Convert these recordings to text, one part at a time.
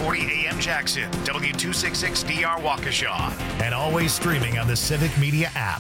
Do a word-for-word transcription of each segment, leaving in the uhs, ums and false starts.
forty A M Jackson, W two sixty-six D R Waukesha, and always streaming on the Civic Media app.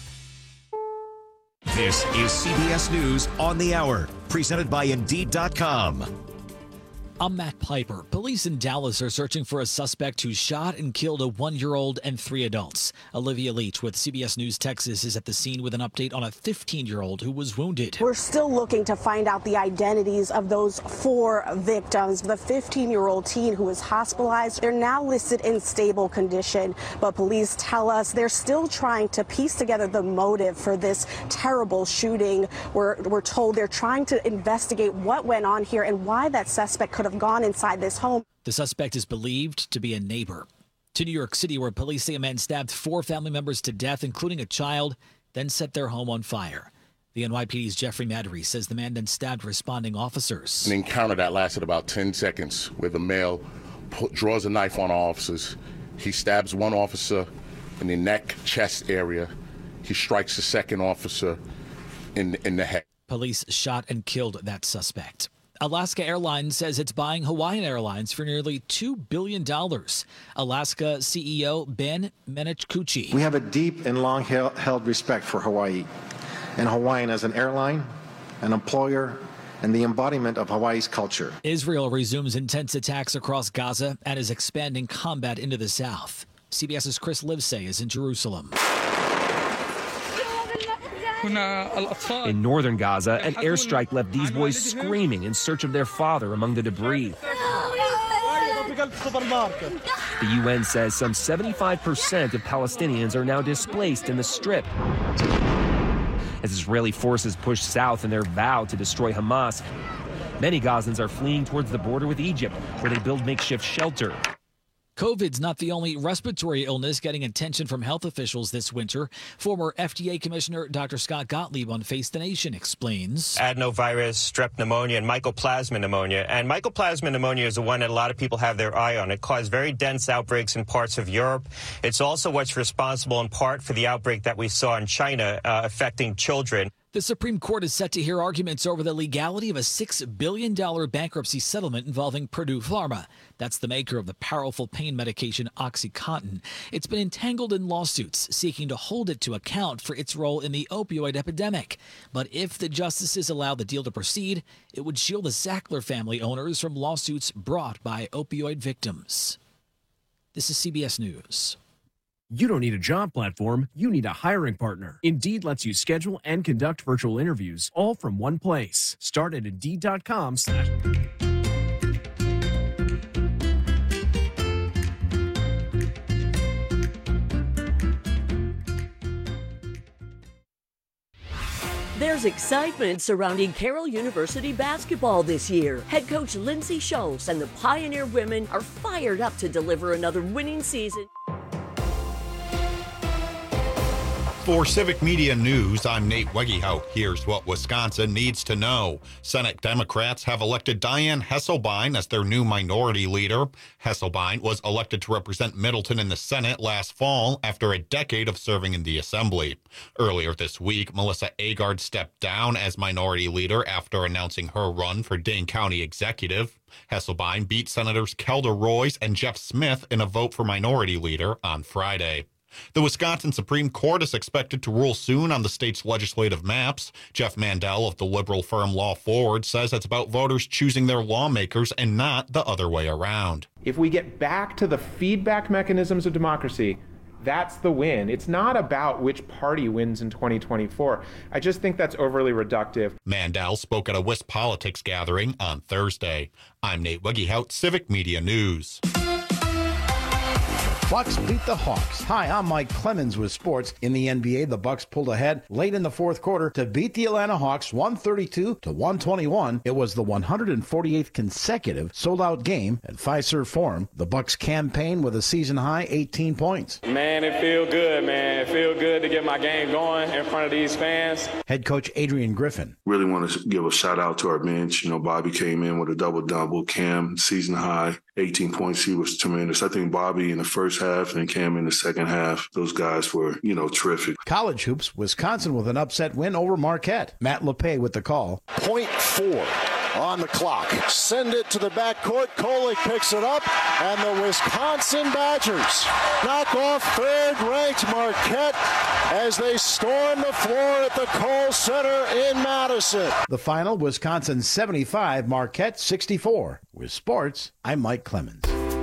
This is C B S News on the Hour, presented by Indeed dot com. I'm Matt Piper. Police in Dallas are searching for a suspect who shot and killed a one-year-old and three adults. Olivia Leach with C B S News Texas is at the scene with an update on a fifteen-year-old who was wounded. We're still looking to find out the identities of those four victims. The fifteen-year-old teen who was hospitalized, they're now listed in stable condition, but police tell us they're still trying to piece together the motive for this terrible shooting. We're, we're told they're trying to investigate what went on here and why that suspect could have gone inside this home. The suspect is believed to be a neighbor. To New York City, where police say a man stabbed four family members to death, including a child, then set their home on fire. The N Y P D's Jeffrey Maddrey says the man then stabbed responding officers. An encounter that lasted about ten seconds where the male put, draws a knife on officers. He stabs one officer in the neck, chest area. He strikes the second officer in, in the head. Police shot and killed that suspect. Alaska Airlines says it's buying Hawaiian Airlines for nearly two billion dollars. Alaska C E O Ben Menechkuchi. We have a deep and long-held respect for Hawaii and Hawaiian as an airline, an employer, and the embodiment of Hawaii's culture. Israel resumes intense attacks across Gaza and is expanding combat into the south. CBS's Chris Livesay is in Jerusalem. In northern Gaza, an airstrike left these boys screaming in search of their father among the debris. The U N says some seventy-five percent of Palestinians are now displaced in the Strip as Israeli forces push south in their vow to destroy Hamas. Many Gazans are fleeing towards the border with Egypt, where they build makeshift shelter. COVID's not the only respiratory illness getting attention from health officials this winter. Former F D A Commissioner Doctor Scott Gottlieb on Face the Nation explains. Adenovirus, strep pneumonia, and mycoplasma pneumonia. And mycoplasma pneumonia is the one that a lot of people have their eye on. It caused very dense outbreaks in parts of Europe. It's also what's responsible in part for the outbreak that we saw in China uh, affecting children. The Supreme Court is set to hear arguments over the legality of a six billion dollars bankruptcy settlement involving Purdue Pharma. That's the maker of the powerful pain medication OxyContin. It's been entangled in lawsuits seeking to hold it to account for its role in the opioid epidemic. But if the justices allow the deal to proceed, it would shield the Sackler family owners from lawsuits brought by opioid victims. This is C B S News. You don't need a job platform, you need a hiring partner. Indeed lets you schedule and conduct virtual interviews, all from one place. Start at Indeed dot com slash... There's excitement surrounding Carroll University basketball this year. Head coach Lindsay Schultz and the Pioneer women are fired up to deliver another winning season. For Civic Media News, I'm Nate Wegehout. Here's what Wisconsin needs to know. Senate Democrats have elected Diane Hesselbein as their new minority leader. Hesselbein was elected to represent Middleton in the Senate last fall after a decade of serving in the Assembly. Earlier this week, Melissa Agard stepped down as minority leader after announcing her run for Dane County Executive. Hesselbein beat Senators Kelda Royce and Jeff Smith in a vote for minority leader on Friday. The Wisconsin Supreme Court is expected to rule soon on the state's legislative maps. Jeff Mandel of the liberal firm Law Forward says it's about voters choosing their lawmakers and not the other way around. If we get back to the feedback mechanisms of democracy, that's the win. It's not about which party wins in twenty twenty-four. I just think that's overly reductive. Mandel spoke at a Wisp Politics gathering on Thursday. I'm Nate Wegehout, Civic Media News. Bucks beat the Hawks. Hi, I'm Mike Clemens with sports. In the N B A, the Bucks pulled ahead late in the fourth quarter to beat the Atlanta Hawks one thirty-two to one twenty-one. It was the one hundred forty-eighth consecutive sold-out game at Fiserv Forum. The Bucks campaign with a season-high eighteen points. Man, it feel good, man. It feel good to get my game going in front of these fans. Head coach Adrian Griffin. Really want to give a shout-out to our bench. You know, Bobby came in with a double-double. Cam, season-high, eighteen points. He was tremendous. I think Bobby in the first half and Cam in the second half, those guys were, you know, terrific. College hoops, Wisconsin with an upset win over Marquette. Matt LePay with the call. Point four on the clock. Send it to the backcourt. Kolek picks it up, and the Wisconsin Badgers knock off third-ranked Marquette as they storm the floor at the Kohl Center in Madison. The final, Wisconsin seventy-five, Marquette sixty-four. With sports, I'm Mike Clemens.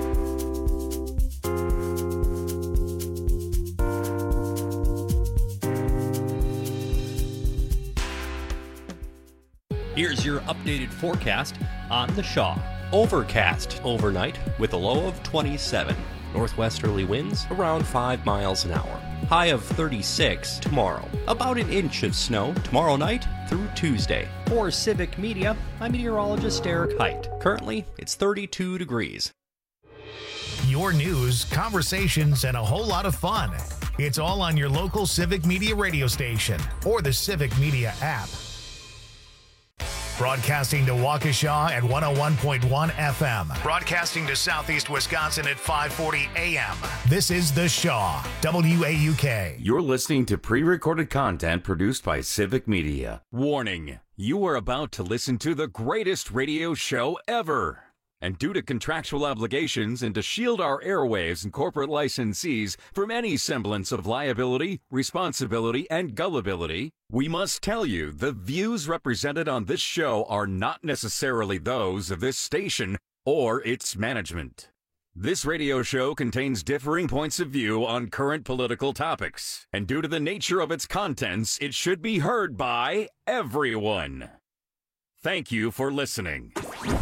Here's your updated forecast on the Shaw. Overcast overnight with a low of twenty-seven. Northwesterly winds around five miles an hour. High of thirty-six tomorrow. About an inch of snow tomorrow night through Tuesday. For Civic Media, I'm meteorologist Eric Height. Currently, it's thirty-two degrees. Your news, conversations, and a whole lot of fun. It's all on your local Civic Media radio station or the Civic Media app. Broadcasting to Waukesha at one oh one point one F M. Broadcasting to Southeast Wisconsin at five forty A M. This is The Shaw, W A U K. You're listening to pre-recorded content produced by Civic Media. Warning, you are about to listen to the greatest radio show ever. And due to contractual obligations and to shield our airwaves and corporate licensees from any semblance of liability, responsibility, and gullibility, we must tell you the views represented on this show are not necessarily those of this station or its management. This radio show contains differing points of view on current political topics, and due to the nature of its contents, it should be heard by everyone. Thank you for listening.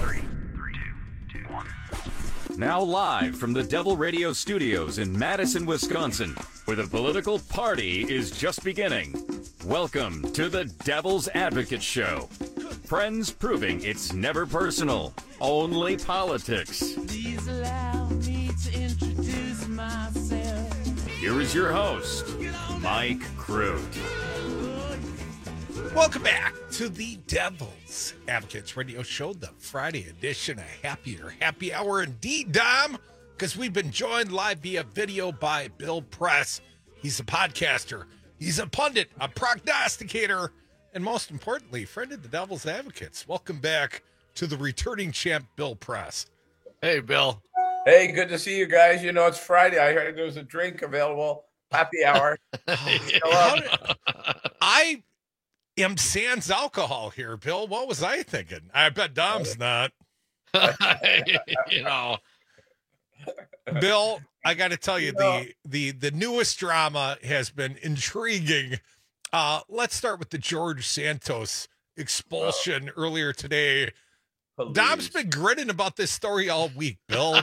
Now live from the Devil Radio Studios in Madison, Wisconsin, where the political party is just beginning. Welcome to the Devil's Advocate Show. Friends proving it's never personal, only politics. Please allow me to introduce myself. Here is your host, Mike Crute. Welcome back to the Devil's Advocates Radio Show, the Friday edition, a happier happy hour indeed, Dom, because we've been joined live via video by Bill Press. He's a podcaster, he's a pundit, a prognosticator, and most importantly, friend of the Devil's Advocates. Welcome back to the returning champ, Bill Press. Hey, Bill. Hey, good to see you guys. You know, it's Friday. I heard there was a drink available. Happy hour. I... am sans alcohol here, Bill. What was I thinking? I bet Dom's not. You know, Bill, I got to tell you, the the the newest drama has been intriguing. Uh, let's start with the George Santos expulsion oh. earlier today. Please. Dom's been grinning about this story all week, Bill.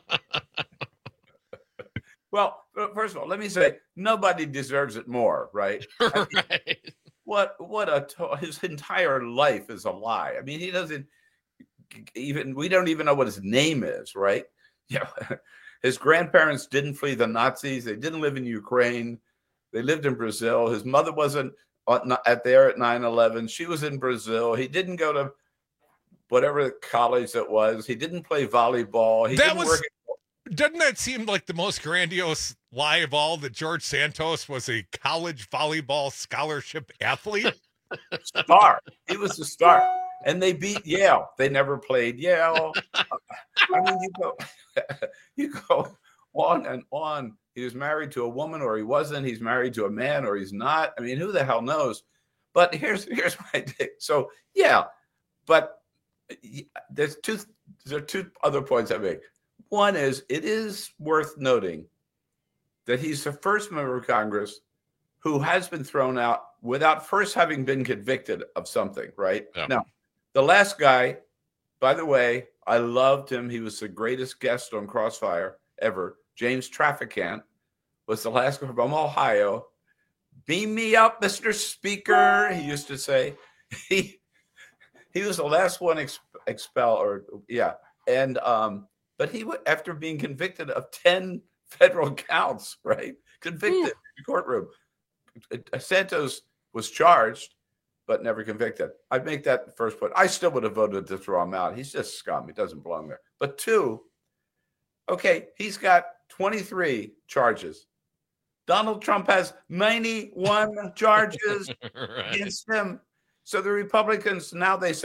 Well, first of all, let me say nobody deserves it more, right? I mean, right. What what a to- his entire life is a lie. I mean, he doesn't even we don't even know what his name is, right? Yeah, his grandparents didn't flee the Nazis. They didn't live in Ukraine. They lived in Brazil. His mother wasn't at there at nine eleven. She was in Brazil. He didn't go to whatever college that was. He didn't play volleyball. He that didn't was. work. Doesn't that seem like the most grandiose lie of all, that George Santos was a college volleyball scholarship athlete? Star. He was the star. And they beat Yale. They never played Yale. I mean, you go, you go on and on. He was married to a woman or he wasn't. He's married to a man or he's not. I mean, who the hell knows? But here's here's my take. So, yeah, but there's two, there are two other points I make. One is, it is worth noting that he's the first member of Congress who has been thrown out without first having been convicted of something, right? Yeah. Now, the last guy, by the way, I loved him. He was the greatest guest on Crossfire ever. James Traficant was the last guy from Ohio. Beam me up, Mister Speaker, he used to say. He he was the last one ex- expelled, or yeah. And um, but he would, after being convicted of ten federal counts, right? Convicted in the courtroom. Santos was charged, but never convicted. I'd make that the first point. I still would have voted to throw him out. He's just scum. He doesn't belong there. But two, okay, he's got twenty-three charges. Donald Trump has ninety-one charges right. against him. So the Republicans, now they say,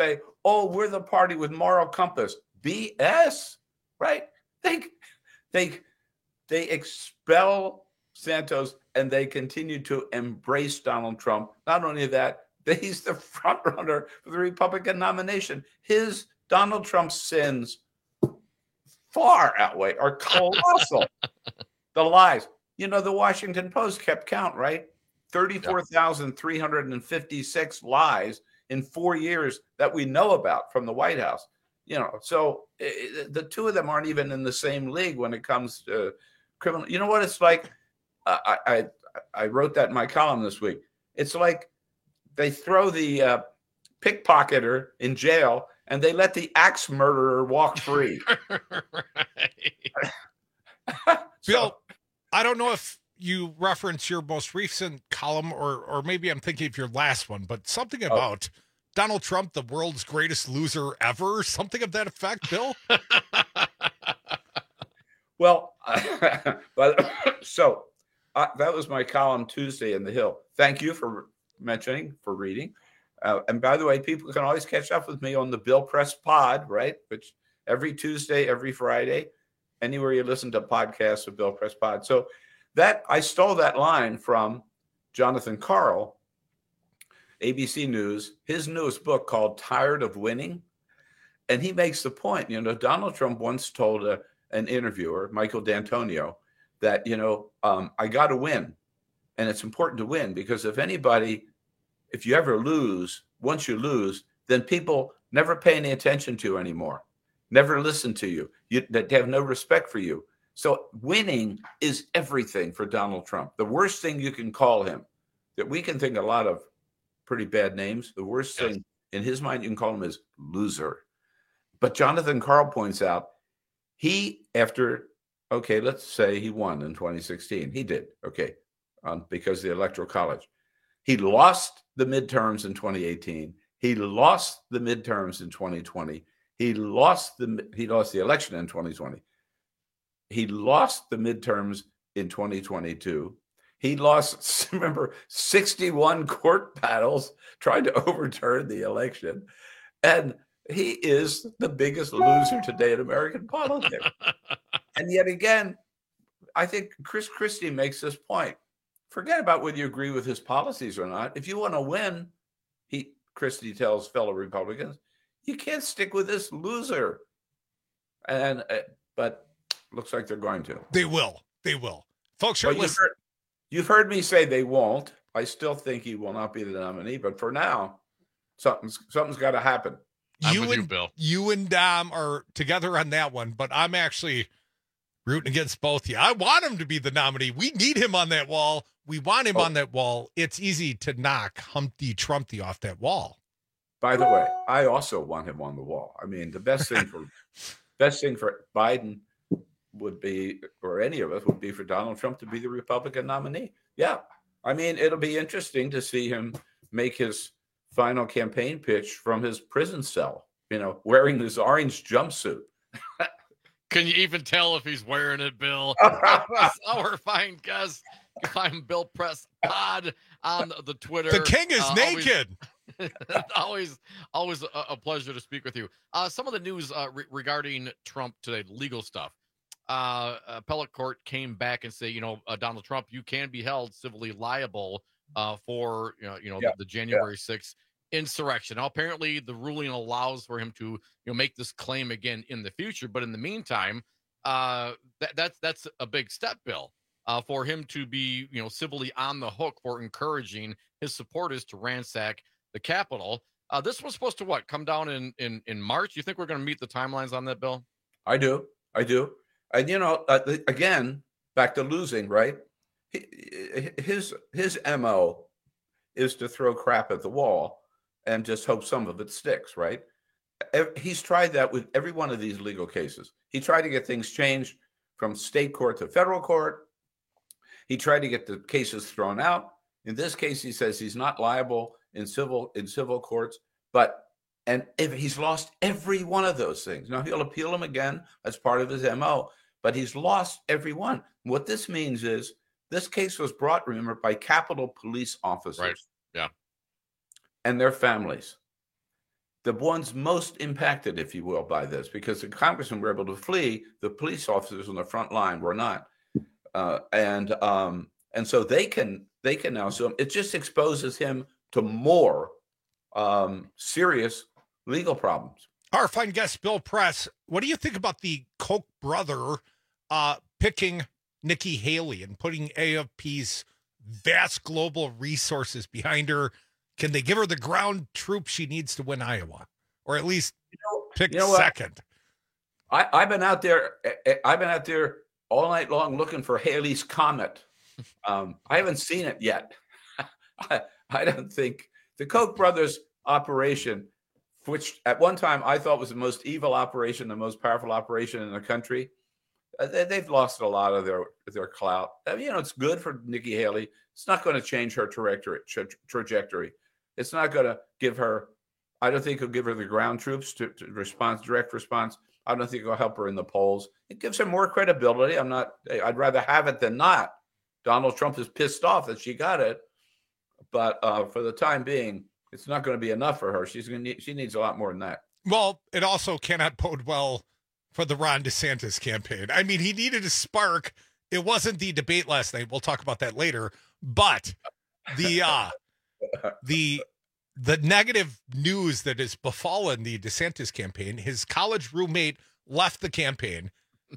oh, we're the party with moral compass. B S, right? They, they, they expel Santos and they continue to embrace Donald Trump. Not only that, he's the front runner for the Republican nomination. His Donald Trump's sins far outweigh, are colossal. The lies. You know, the Washington Post kept count, right? thirty-four thousand three hundred fifty-six lies in four years that we know about from the White House. You know, so it, the two of them aren't even in the same league when it comes to criminal. You know what it's like? Uh, I, I I wrote that in my column this week. It's like they throw the uh, pickpocketer in jail and they let the axe murderer walk free. Bill, I don't know if you reference your most recent column or or maybe I'm thinking of your last one, but something about oh. Donald Trump, the world's greatest loser ever, something of that effect, Bill? Well, but so uh, that was my column Tuesday in the Hill. Thank you for mentioning, for reading. Uh, and by the way, people can always catch up with me on the Bill Press Pod, right? Which every Tuesday, every Friday, anywhere you listen to podcasts of Bill Press Pod. So that I stole that line from Jonathan Karl, A B C News, his newest book called Tired of Winning. And he makes the point, you know, Donald Trump once told a, an interviewer, Michael D'Antonio, that, you know, um, I got to win. And it's important to win because if anybody, if you ever lose, once you lose, then people never pay any attention to you anymore, never listen to you. You they have no respect for you. So winning is everything for Donald Trump. The worst thing you can call him, that we can think a lot of pretty bad names. The worst yes. thing in his mind you can call him is loser. But Jonathan Karl points out he, after, okay, let's say he won in twenty sixteen. He did, okay, um, because of the Electoral College. He lost the midterms in twenty eighteen. He lost the midterms in twenty twenty. He lost the he lost the election in twenty twenty. He lost the midterms in twenty twenty-two. He lost, remember, sixty-one court battles trying to overturn the election. And he is the biggest loser today in American politics. And yet again, I think Chris Christie makes this point. Forget about whether you agree with his policies or not. If you want to win, he Christie tells fellow Republicans, you can't stick with this loser. And uh, but looks like they're going to. They will. They will. Folks, are well, you've, heard, you've heard me say they won't. I still think he will not be the nominee. But for now, something's something's got to happen. I'm you with and you, Bill. You and Dom are together on that one, but I'm actually rooting against both of you. I want him to be the nominee. We need him on that wall. We want him oh. on that wall. It's easy to knock Humpty Trumpty off that wall. By the way, I also want him on the wall. I mean, the best thing for best thing for Biden would be, or any of us, would be for Donald Trump to be the Republican nominee. Yeah. I mean, it'll be interesting to see him make his final campaign pitch from his prison cell, you know, wearing this orange jumpsuit. Can you even tell if he's wearing it, Bill? Our fine guest. You can find Bill Press Pod on the Twitter. The king is uh, naked. Always, always, always a, a pleasure to speak with you. Uh, some of the news uh, re- regarding Trump today, legal stuff. Uh, appellate court came back and say, you know, uh, Donald Trump, you can be held civilly liable uh, for, you know, you know, yeah. the, the January sixth insurrection. Now, apparently, the ruling allows for him to, you know, make this claim again in the future. But in the meantime, uh, that that's that's a big step, Bill. Uh, for him to be, you know, civilly on the hook for encouraging his supporters to ransack the Capitol. Uh, this was supposed to what come down in in in March. You think we're going to meet the timelines on that, Bill? I do, I do, and you know, uh, again, back to losing, right? His his M O is to throw crap at the wall and just hope some of it sticks, right? He's tried that with every one of these legal cases. He tried to get things changed from state court to federal court. He tried to get the cases thrown out. In this case, he says he's not liable in civil in civil courts, but and if he's lost every one of those things. Now he'll appeal them again as part of his M O, but he's lost every one. What this means is this case was brought, remember, by Capitol Police officers, right? Yeah, and their families. the ones most impacted, if you will, by this, because the congressmen were able to flee, the police officers on the front line were not, uh, and um, and so they can they can now sue him. It just exposes him to more um, serious legal problems. Our fine guest, Bill Press. What do you think about the Koch brother uh, picking Nikki Haley and putting A F P's vast global resources behind her? Can they give her the ground troops she needs to win Iowa, or at least you know, pick you know second? I, I've been out there. I've been out there all night long looking for Haley's Comet. Um, I haven't seen it yet. I, I don't think the Koch brothers operation, which at one time I thought was the most evil operation, the most powerful operation in the country, uh, they, they've lost a lot of their their clout. I mean, you know, it's good for Nikki Haley. It's not going to change her trajectory. Tra- trajectory. It's not going to give her. I don't think it'll give her the ground troops to, to response, direct response. I don't think it'll help her in the polls. It gives her more credibility. I'm not. I'd rather have it than not. Donald Trump is pissed off that she got it, but uh, for the time being, it's not going to be enough for her. She's going to need, she needs a lot more than that. Well, it also cannot bode well for the Ron DeSantis campaign. I mean, he needed a spark. It wasn't the debate last night. We'll talk about that later. But the uh, the the negative news that has befallen the DeSantis campaign, his college roommate left the campaign.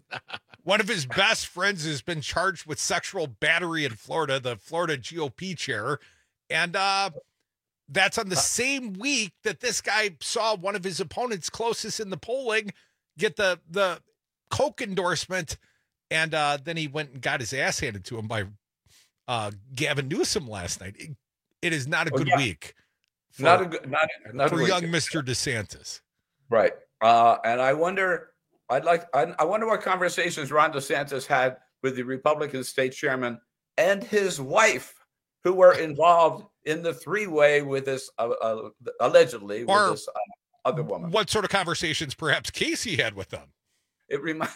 One of his best friends has been charged with sexual battery in Florida, the Florida G O P chair. And uh, that's on the same week that this guy saw one of his opponents closest in the polling get the, the Koch endorsement. And uh, then he went and got his ass handed to him by uh, Gavin Newsom last night. It, it is not a good oh, yeah. week for, not a good, not, not for a young Mister DeSantis. Right. Uh, and I wonder, I'd like, I, I wonder what conversations Ron DeSantis had with the Republican state chairman and his wife, who were involved in the three-way with this, uh, uh, allegedly, with or this uh, other woman. What sort of conversations perhaps Casey had with them? It reminds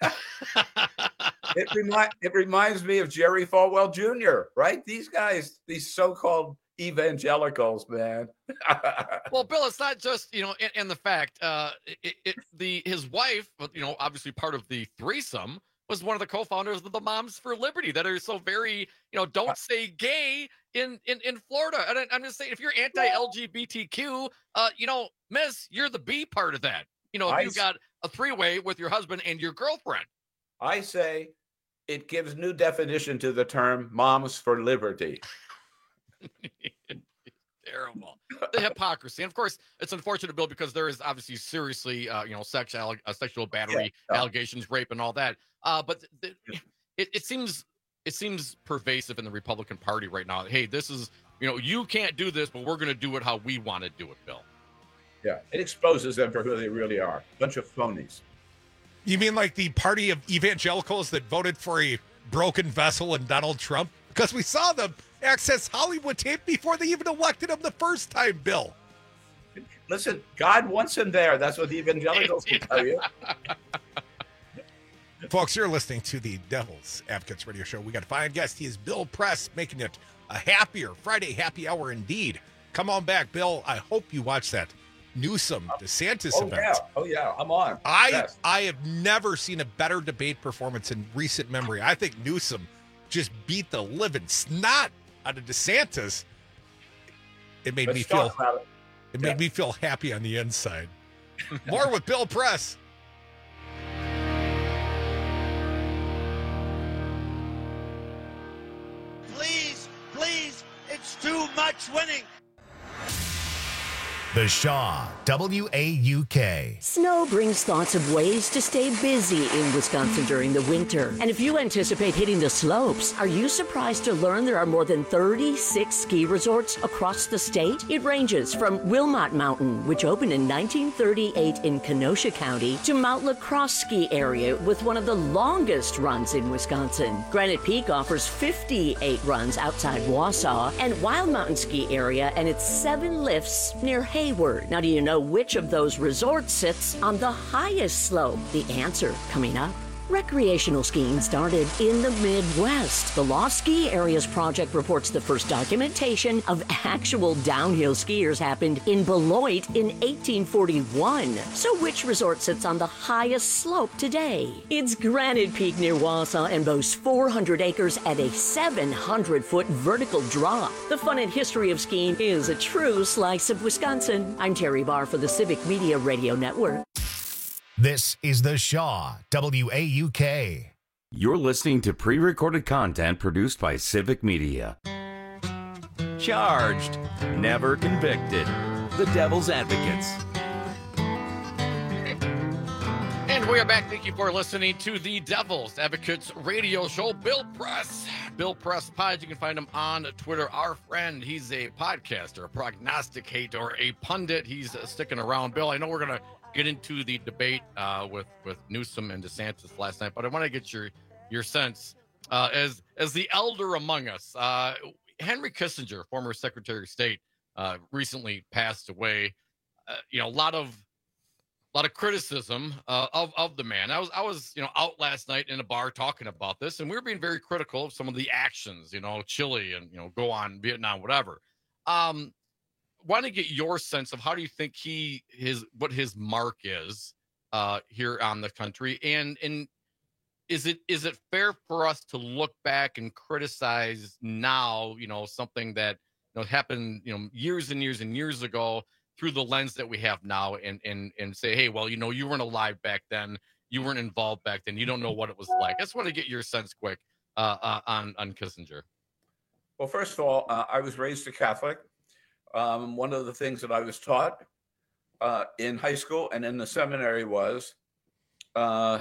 it remind it reminds me of Jerry Falwell Junior, right? These guys, these so-called evangelicals, man. Well, Bill, it's not just, you know, and, and the fact, uh, it, it, the his wife, you know, obviously part of the threesome, was one of the co-founders of the Moms for Liberty that are so very, you know, don't say gay in in, in Florida. And I, I'm just saying, if you're anti-L G B T Q, uh, you know, miss, you're the B part of that. You know, if I you got a three-way with your husband and your girlfriend. I say it gives new definition to the term Moms for Liberty. Terrible. The hypocrisy. And of course, it's unfortunate, Bill, because there is obviously seriously, uh, you know, sex, uh, sexual battery yeah, no. allegations, rape, and all that. Uh, but th- th- it, it seems it seems pervasive in the Republican Party right now. Hey, this is, you know, you can't do this, but we're going to do it how we want to do it, Bill. Yeah, it exposes them for who they really are. A bunch of phonies. You mean like the party of evangelicals that voted for a broken vessel in Donald Trump? Because we saw them access Hollywood tape before they even elected him the first time, Bill. Listen, God wants him there. That's what the evangelicals can tell you. Folks, you're listening to the Devil's Advocates Radio Show. We got a fine guest. He is Bill Press, making it a happier Friday happy hour indeed. Come on back, Bill. I hope you watch that Newsom DeSantis oh, event. Yeah. Oh, yeah. I'm on. I, yes. I have never seen a better debate performance in recent memory. I think Newsom just beat the living snot out of DeSantis. It made Let's me feel it, it yeah. made me feel happy on the inside. More with Bill Press. Please, please, it's too much winning. The Shaw, W A U K. Snow brings thoughts of ways to stay busy in Wisconsin during the winter. And if you anticipate hitting the slopes, are you surprised to learn there are more than thirty-six ski resorts across the state? It ranges from Wilmot Mountain, which opened in nineteen thirty-eight in Kenosha County, to Mount La Crosse Ski Area with one of the longest runs in Wisconsin. Granite Peak offers fifty-eight runs outside Wausau, and Wild Mountain Ski Area and its seven lifts near Hayward. Now, do you know which of those resorts sits on the highest slope? The answer coming up. Recreational skiing started in the Midwest. The Lost Ski Areas Project reports the first documentation of actual downhill skiers happened in Beloit in eighteen forty-one. So which resort sits on the highest slope today? It's Granite Peak near Wausau and boasts four hundred acres at a seven hundred foot vertical drop. The fun and history of skiing is a true slice of Wisconsin. I'm Terry Barr for the Civic Media Radio Network. This is The Shaw, W A U K. You're listening to pre-recorded content produced by Civic Media. Charged, never convicted. The Devil's Advocates. And we are back. Thank you for listening to the Devil's Advocates radio show. Bill Press, Bill Press Pod. You can find him on Twitter. Our friend, he's a podcaster, a prognosticator, a pundit. He's uh, sticking around. Bill, I know we're going to get into the debate uh, with with Newsom and DeSantis last night, but I want to get your your sense uh, as as the elder among us. Uh, Henry Kissinger, former Secretary of State, uh, recently passed away. Uh, you know, a lot of a lot of criticism uh, of of the man. I was I was you know out last night in a bar talking about this, and we were being very critical of some of the actions. You know, Chile and you know go on Vietnam, whatever. Um, want to get your sense of how do you think he his what his mark is uh here on the country, and and is it is it fair for us to look back and criticize now you know something that you know happened you know years and years and years ago through the lens that we have now, and and and say, hey, well, you know you weren't alive back then, you weren't involved back then, you don't know what it was like. I just want to get your sense quick uh, uh on on Kissinger. Well, first of all, uh, I was raised a Catholic. Um, one of the things that I was taught uh, in high school and in the seminary was uh,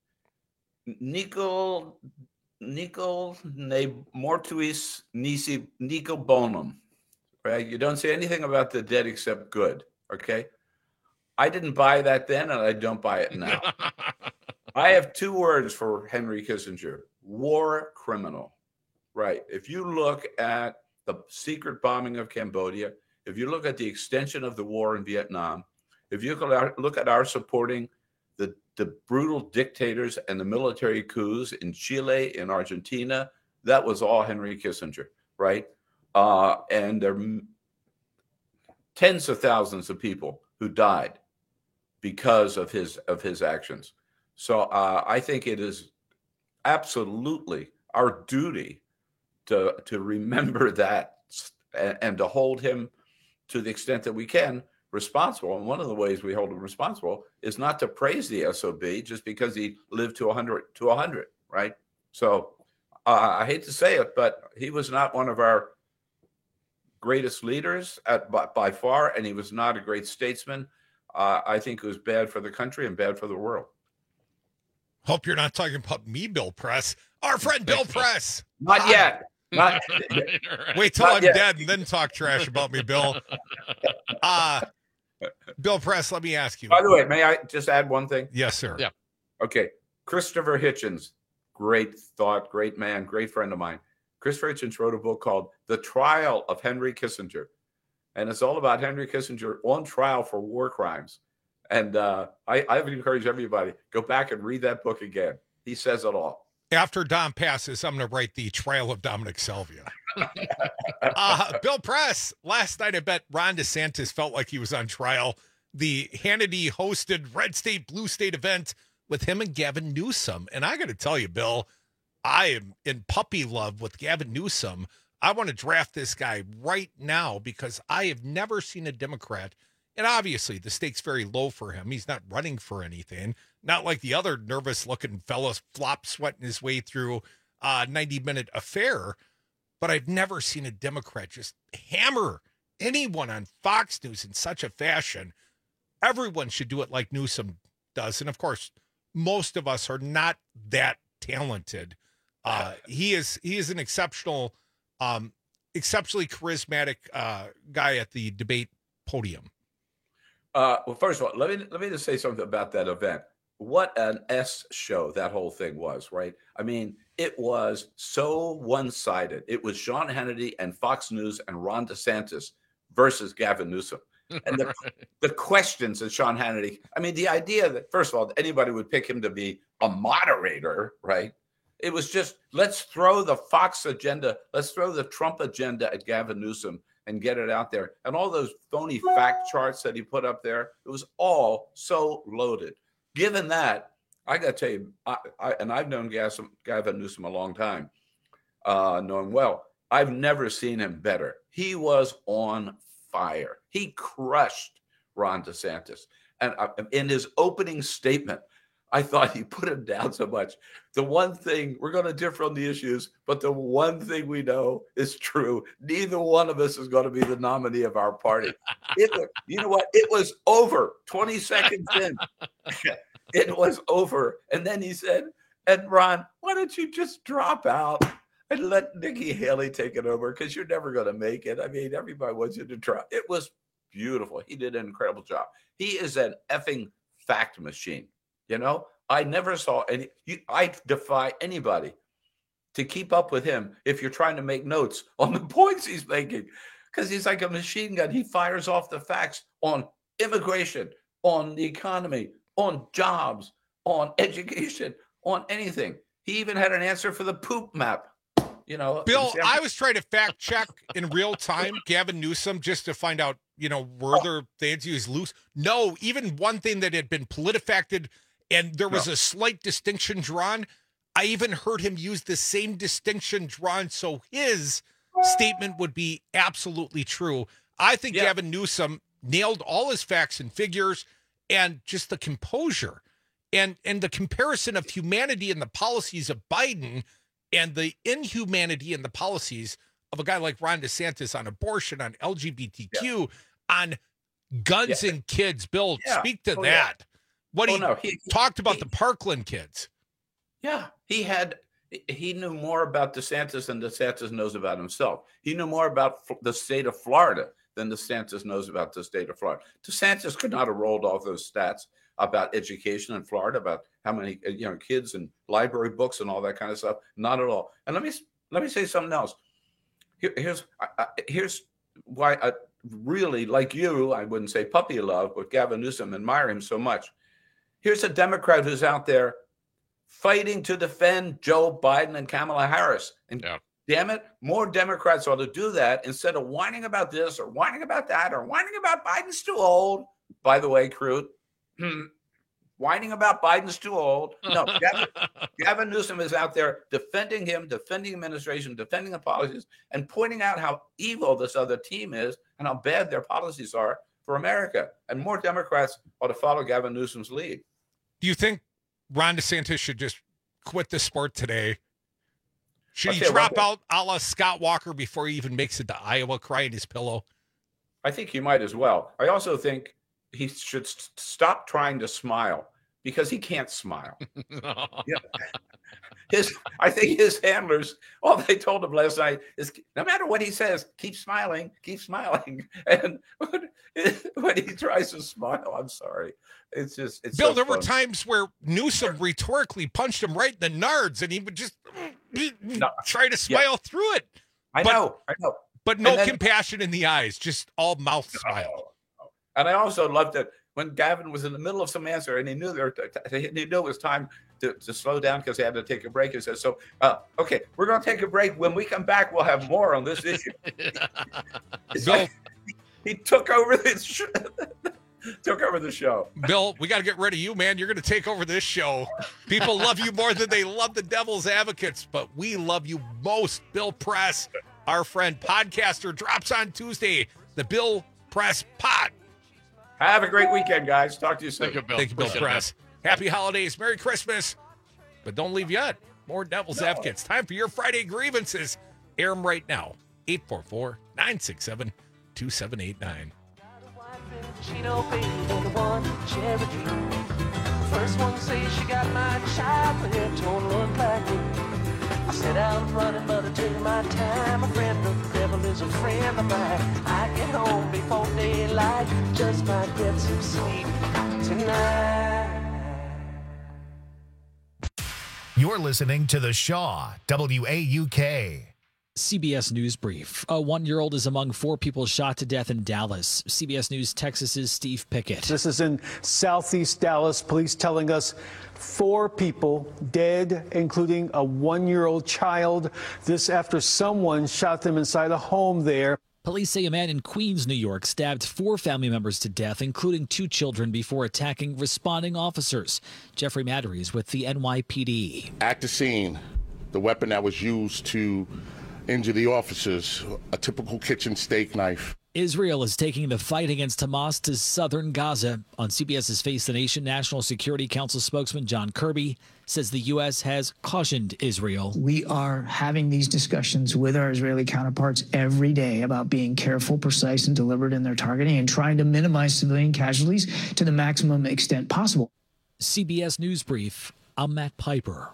Nicol Nicol ne mortuis nisi Nicol bonum. Right? You don't say anything about the dead except good. Okay. I didn't buy that then, and I don't buy it now. I have two words for Henry Kissinger: war criminal. Right. If you look at the secret bombing of Cambodia, if you look at the extension of the war in Vietnam, if you look at our, look at our supporting the, the brutal dictators and the military coups in Chile, in Argentina, that was all Henry Kissinger, right? Uh, and there are tens of thousands of people who died because of his of his actions. So uh, I think it is absolutely our duty to to remember that and, and to hold him, to the extent that we can, responsible. And one of the ways we hold him responsible is not to praise the S O B just because he lived to one hundred to one hundred, right? So uh, I hate to say it, but he was not one of our greatest leaders at, by, by far, and he was not a great statesman. Uh, I think it was bad for the country and bad for the world. Hope you're not talking about me, Bill Press. Our friend Bill Press. Not Hi. yet. Not, Wait till not I'm yet. dead and then talk trash about me, Bill. Uh, Bill Press, let me ask you. By the way, may I just add one thing? Yes, sir. Yeah. Okay. Christopher Hitchens, great thought, great man, great friend of mine. Christopher Hitchens wrote a book called The Trial of Henry Kissinger. And it's all about Henry Kissinger on trial for war crimes. And uh, I, I would encourage everybody, go back and read that book again. He says it all. After Dom passes, I'm going to write The Trial of Dominic Salvia. uh, Bill Press, last night I bet Ron DeSantis felt like he was on trial. The Hannity-hosted Red State, Blue State event with him and Gavin Newsom. And I got to tell you, Bill, I am in puppy love with Gavin Newsom. I want to draft this guy right now because I have never seen a Democrat. And obviously, the stake's very low for him. He's not running for anything. Not like the other nervous-looking fellows flop sweating his way through a ninety-minute affair. But I've never seen a Democrat just hammer anyone on Fox News in such a fashion. Everyone should do it like Newsom does. And, of course, most of us are not that talented. Uh, he is he is an exceptional, um, exceptionally charismatic uh, guy at the debate podium. Uh, well, first of all, let me let me just say something about that event. What an S show that whole thing was, right? I mean, it was so one-sided. It was Sean Hannity and Fox News and Ron DeSantis versus Gavin Newsom. And the, the questions that Sean Hannity, I mean, the idea that, first of all, anybody would pick him to be a moderator, right? It was just, let's throw the Fox agenda, let's throw the Trump agenda at Gavin Newsom and get it out there. And all those phony fact charts that he put up there, it was all so loaded. Given that, I got to tell you, I, I, and I've known Gavin Newsom a long time, uh, know him well. I've never seen him better. He was on fire. He crushed Ron DeSantis. And uh, in his opening statement, I thought he put him down so much. The one thing, we're going to differ on the issues, but the one thing we know is true. Neither one of us is going to be the nominee of our party. It was, you know what? It was over twenty seconds in. It was over. And then he said, and Ron, why don't you just drop out and let Nikki Haley take it over? Because you're never going to make it. I mean, everybody wants you to try. It was beautiful. He did an incredible job. He is an effing fact machine. You know, I never saw any. You, I defy anybody to keep up with him if you're trying to make notes on the points he's making, because he's like a machine gun. He fires off the facts on immigration, on the economy, on jobs, on education, on anything. He even had an answer for the poop map. You know, Bill, I was trying to fact check in real time Gavin Newsom just to find out, you know, were oh. there things he was loose? No, even one thing that had been politifacted. And there was no. a slight distinction drawn. I even heard him use the same distinction drawn, so his statement would be absolutely true. I think yeah. Gavin Newsom nailed all his facts and figures, and just the composure and and the comparison of humanity in the policies of Biden and the inhumanity in the policies of a guy like Ron DeSantis on abortion, on L G B T Q, yeah. on guns yeah. and kids. Bill, yeah. speak to oh, that. Yeah. What oh, he, no. he talked about he, the Parkland kids. Yeah, he had he knew more about DeSantis than DeSantis knows about himself. He knew more about the state of Florida than DeSantis knows about the state of Florida. DeSantis could not have rolled off those stats about education in Florida, about how many you know kids and library books and all that kind of stuff. Not at all. And let me let me say something else. Here, here's I, here's why I really, like you, I wouldn't say puppy love, but Gavin Newsom, admire him so much. Here's a Democrat who's out there fighting to defend Joe Biden and Kamala Harris. And yeah. damn it, more Democrats ought to do that instead of whining about this or whining about that or whining about Biden's too old. By the way, Crute, whining about Biden's too old. No, Gavin, Gavin Newsom is out there defending him, defending administration, defending the policies, and pointing out how evil this other team is and how bad their policies are for America. And more Democrats ought to follow Gavin Newsom's lead. Do you think Ron DeSantis should just quit the sport today? Should he drop out a la Scott Walker before he even makes it to Iowa, crying his pillow? I think he might as well. I also think he should st- stop trying to smile because he can't smile. yeah. His, I think his handlers, all they told him last night is, no matter what he says, keep smiling, keep smiling. And when, when he tries to smile, I'm sorry. It's just, it's Bill, so there fun. were times where Newsom rhetorically punched him right in the nards, and he would just no. try to smile yeah. through it. I but, know, I know. But no then, compassion in the eyes, just all mouth no, smile. And I also loved it when Gavin was in the middle of some answer, and he knew there, he knew it was time to, to slow down because he had to take a break. He said, so, uh, okay, we're going to take a break. When we come back, we'll have more on this issue. Bill, like he, he took over this sh- took over the show. Bill, we got to get rid of you, man. You're going to take over this show. People love you more than they love the Devil's Advocates, but we love you most. Bill Press, our friend, podcaster, drops on Tuesday. The Bill Press Pod. Have a great weekend, guys. Talk to you soon. Thank you, Bill, Thank you, Bill Press. Happy holidays. Merry Christmas. But don't leave yet. More Devil's no. Advocates. Time for your Friday grievances. Air them right now. eight four four, nine six seven, two seven eight nine. First one says she got my child, but it don't look like it. I set out running, but I took my time. A friend of the devil is a friend of mine. I get home before daylight, just might get some sleep tonight. You're listening to The Shaw, W A U K. C B S News Brief. A one-year-old is among four people shot to death in Dallas. C B S News Texas's Steve Pickett. This is in southeast Dallas. Police telling us four people dead, including a one-year-old child. This after someone shot them inside a home there. Police say a man in Queens, New York, stabbed four family members to death, including two children, before attacking responding officers. Jeffrey Matteries with the N Y P D. At the scene, the weapon that was used to injure the officers, a typical kitchen steak knife. Israel is taking the fight against Hamas to southern Gaza. On CBS's Face the Nation, National Security Council spokesman John Kirby says the U S has cautioned Israel. We are having these discussions with our Israeli counterparts every day about being careful, precise, and deliberate in their targeting and trying to minimize civilian casualties to the maximum extent possible. C B S News Brief, I'm Matt Piper.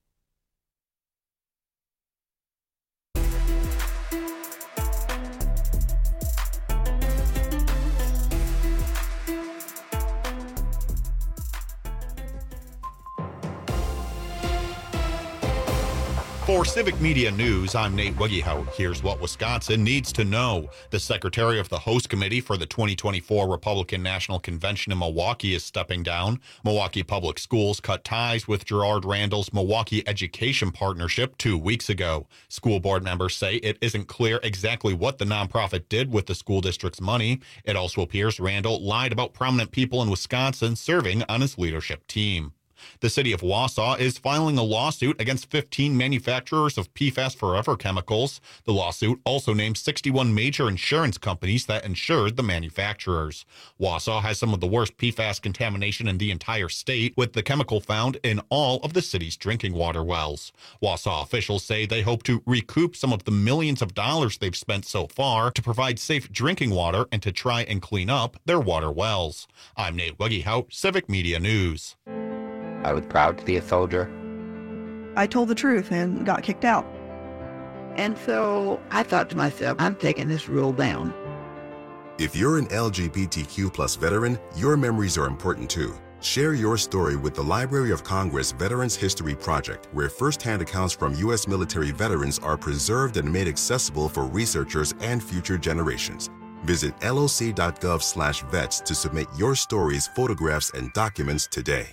For Civic Media News, I'm Nate Wiggyhout. Here's what Wisconsin needs to know. The secretary of the host committee for the twenty twenty-four Republican National Convention in Milwaukee is stepping down. Milwaukee Public Schools cut ties with Gerard Randall's Milwaukee Education Partnership two weeks ago. School board members say it isn't clear exactly what the nonprofit did with the school district's money. It also appears Randall lied about prominent people in Wisconsin serving on his leadership team. The city of Wausau is filing a lawsuit against fifteen manufacturers of P FAS Forever chemicals. The lawsuit also names sixty-one major insurance companies that insured the manufacturers. Wausau has some of the worst P FAS contamination in the entire state, with the chemical found in all of the city's drinking water wells. Wausau officials say they hope to recoup some of the millions of dollars they've spent so far to provide safe drinking water and to try and clean up their water wells. I'm Nate Wiggyhout, Civic Media News. I was proud to be a soldier. I told the truth and got kicked out. And so I thought to myself, I'm taking this rule down. If you're an L G B T Q plus veteran, your memories are important too. Share your story with the Library of Congress Veterans History Project, where firsthand accounts from U S military veterans are preserved and made accessible for researchers and future generations. Visit loc.gov slash vets to submit your stories, photographs, and documents today.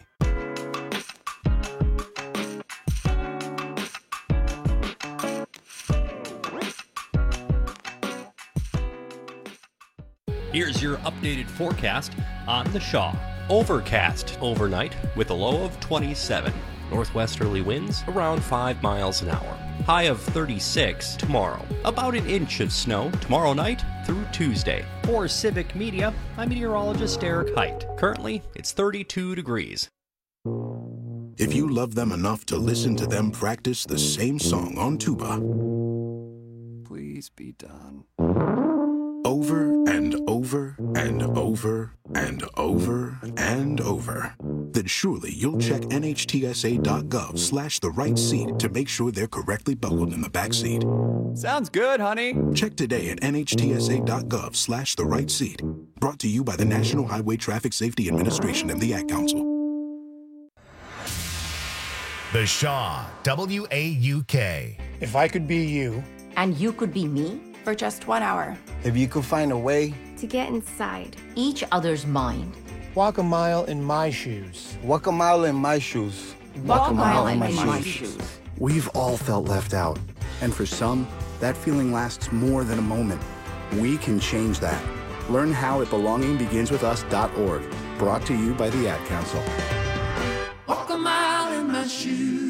Here's your updated forecast on the Shaw. Overcast overnight with a low of twenty-seven. Northwesterly winds around five miles an hour. High of thirty-six tomorrow. About an inch of snow tomorrow night through Tuesday. For Civic Media, I'm meteorologist Eric Height. Currently, it's thirty-two degrees. If you love them enough to listen to them practice the same song on tuba, please be done. Over and over and over and over and over, then surely you'll check nhtsa.gov slash the right seat to make sure they're correctly buckled in the back seat. Sounds good, honey. Check today at nhtsa.gov slash the right seat. Brought to you by the National Highway Traffic Safety Administration and the Ad Council. The Shaw, W A U K. If I could be you. And you could be me? For just one hour. If you could find a way to get inside each other's mind. Walk a mile in my shoes. Walk a mile in my shoes. Walk, Walk a mile, mile in, my, in my shoes. shoes. We've all felt left out. And for some, that feeling lasts more than a moment. We can change that. Learn how at belonging begins with us dot org. Brought to you by the Ad Council. Walk a mile in my shoes.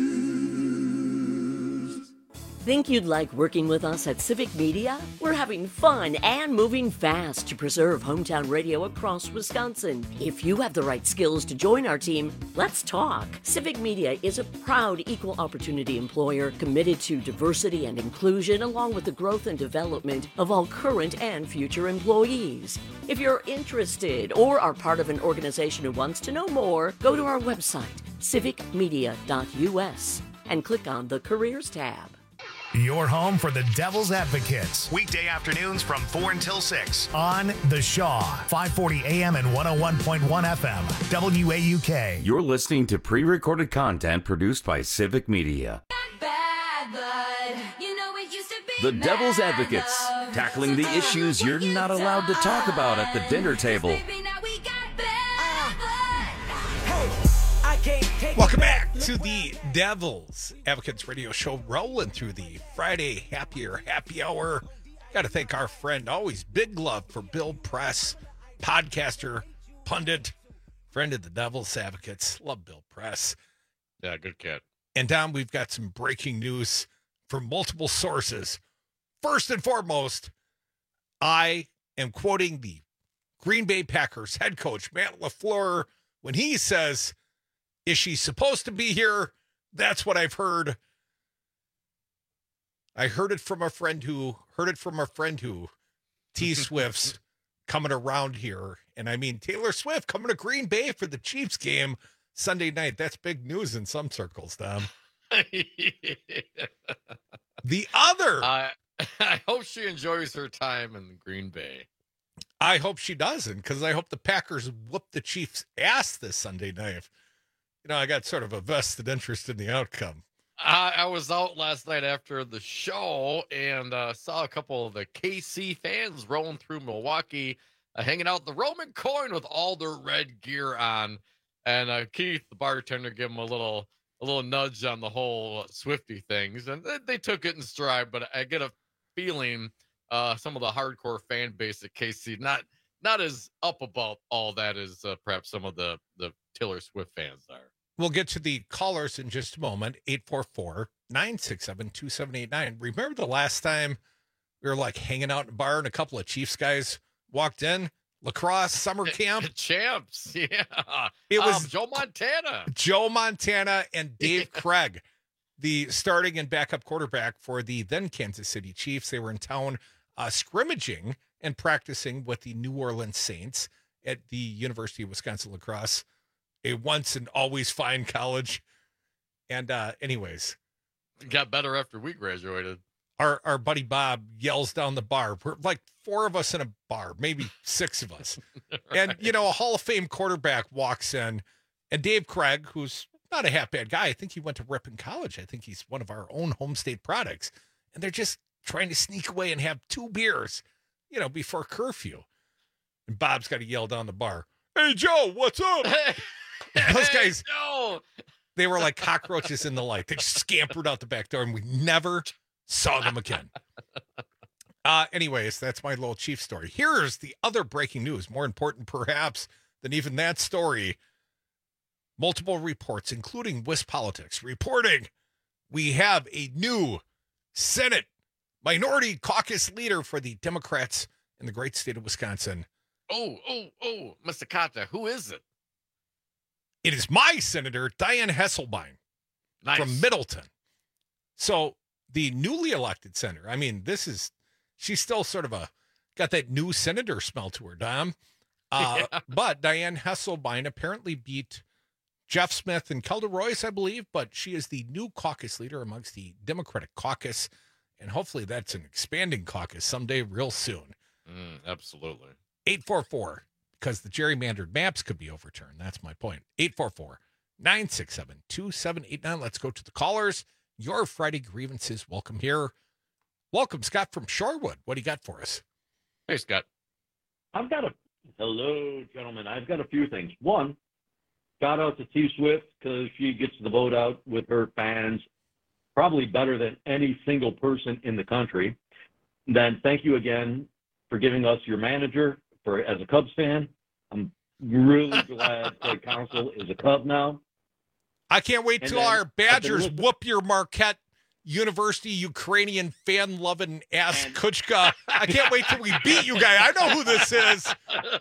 Think you'd like working with us at Civic Media? We're having fun and moving fast to preserve hometown radio across Wisconsin. If you have the right skills to join our team, let's talk. Civic Media is a proud equal opportunity employer committed to diversity and inclusion, along with the growth and development of all current and future employees. If you're interested or are part of an organization who wants to know more, go to our website, civic media dot u s, and click on the Careers tab. Your home for the Devil's Advocates. Weekday afternoons from four until six on The Shaw, five forty A M and one oh one point one F M, W A U K. You're listening to pre-recorded content produced by Civic Media. Bad bad blood. You know it used to be The Devil's Advocates, tackling the issues you're not allowed to talk about at the dinner table. Welcome back to the Devil's Advocates Radio Show, rolling through the Friday Happier Happy Hour. Got to thank our friend, always big love for Bill Press, podcaster, pundit, friend of the Devil's Advocates. Love Bill Press. Yeah, good kid. And Dom, we've got some breaking news from multiple sources. First and foremost, I am quoting the Green Bay Packers head coach, Matt LaFleur, when he says, is she supposed to be here? That's what I've heard. I heard it from a friend who heard it from a friend who T Swift's coming around here. And I mean, Taylor Swift coming to Green Bay for the Chiefs game Sunday night. That's big news in some circles, Tom. The other. I, I hope she enjoys her time in Green Bay. I hope she doesn't, because I hope the Packers whoop the Chiefs' ass this Sunday night. You know, I got sort of a vested interest in the outcome. I, I was out last night after the show and uh, saw a couple of the K C fans rolling through Milwaukee, uh, hanging out the Roman coin with all their red gear on. And uh, Keith, the bartender, gave them a little a little nudge on the whole Swiftie things. And they, they took it in stride, but I get a feeling uh, some of the hardcore fan base at K C, not not as up about all that as uh, perhaps some of the, the Taylor Swift fans are. We'll get to the callers in just a moment. eight four four, nine six seven, two seven eight nine. Remember the last time we were like hanging out in a bar and a couple of Chiefs guys walked in? Lacrosse summer camp? Champs, yeah. It was um, Joe Montana. Joe Montana and Dave Craig, the starting and backup quarterback for the then Kansas City Chiefs. They were in town uh, scrimmaging and practicing with the New Orleans Saints at the University of Wisconsin Lacrosse. A once and always fine college. And uh, anyways. It got better after we graduated. Our our buddy Bob yells down the bar. We're like four of us in a bar, maybe six of us. Right. And, you know, a Hall of Fame quarterback walks in. And Dave Craig, who's not a half bad guy, I think he went to Ripon College. I think he's one of our own home state products. And they're just trying to sneak away and have two beers, you know, before curfew. And Bob's got to yell down the bar, "Hey, Joe, what's up?" Those guys, no. They were like cockroaches in the light. They scampered out the back door, and we never saw them again. Uh, anyways, that's my little Chief story. Here's the other breaking news, more important perhaps than even that story. Multiple reports, including WisPolitics, reporting we have a new Senate Minority Caucus leader for the Democrats in the great state of Wisconsin. Oh, oh, oh, Mister Kata, who is it? It is my Senator, Diane Hesselbein, nice. From Middleton. So the newly elected senator, I mean, this is, she's still sort of a, got that new senator smell to her, Dom. Uh, yeah. But Diane Hesselbein apparently beat Jeff Smith and Kelda Royce, I believe, but she is the new caucus leader amongst the Democratic caucus. And hopefully that's an expanding caucus someday real soon. Mm, absolutely. eight four four. Because the gerrymandered maps could be overturned. That's my point. eight four four, nine six seven, two seven eight nine. Let's go to the callers. Your Friday grievances. Welcome here. Welcome, Scott from Shorewood. What do you got for us? Hey, Scott. I've got a, hello, gentlemen. I've got a few things. One, shout out to T Swift because she gets the vote out with her fans probably better than any single person in the country. Then thank you again for giving us your manager. For as a Cubs fan, I'm really glad Craig Counsell is a Cub now. I can't wait till our Badgers whoop your Marquette University Ukrainian fan-loving ass and, Kuchka. I can't wait till we beat you guys. I know who this is.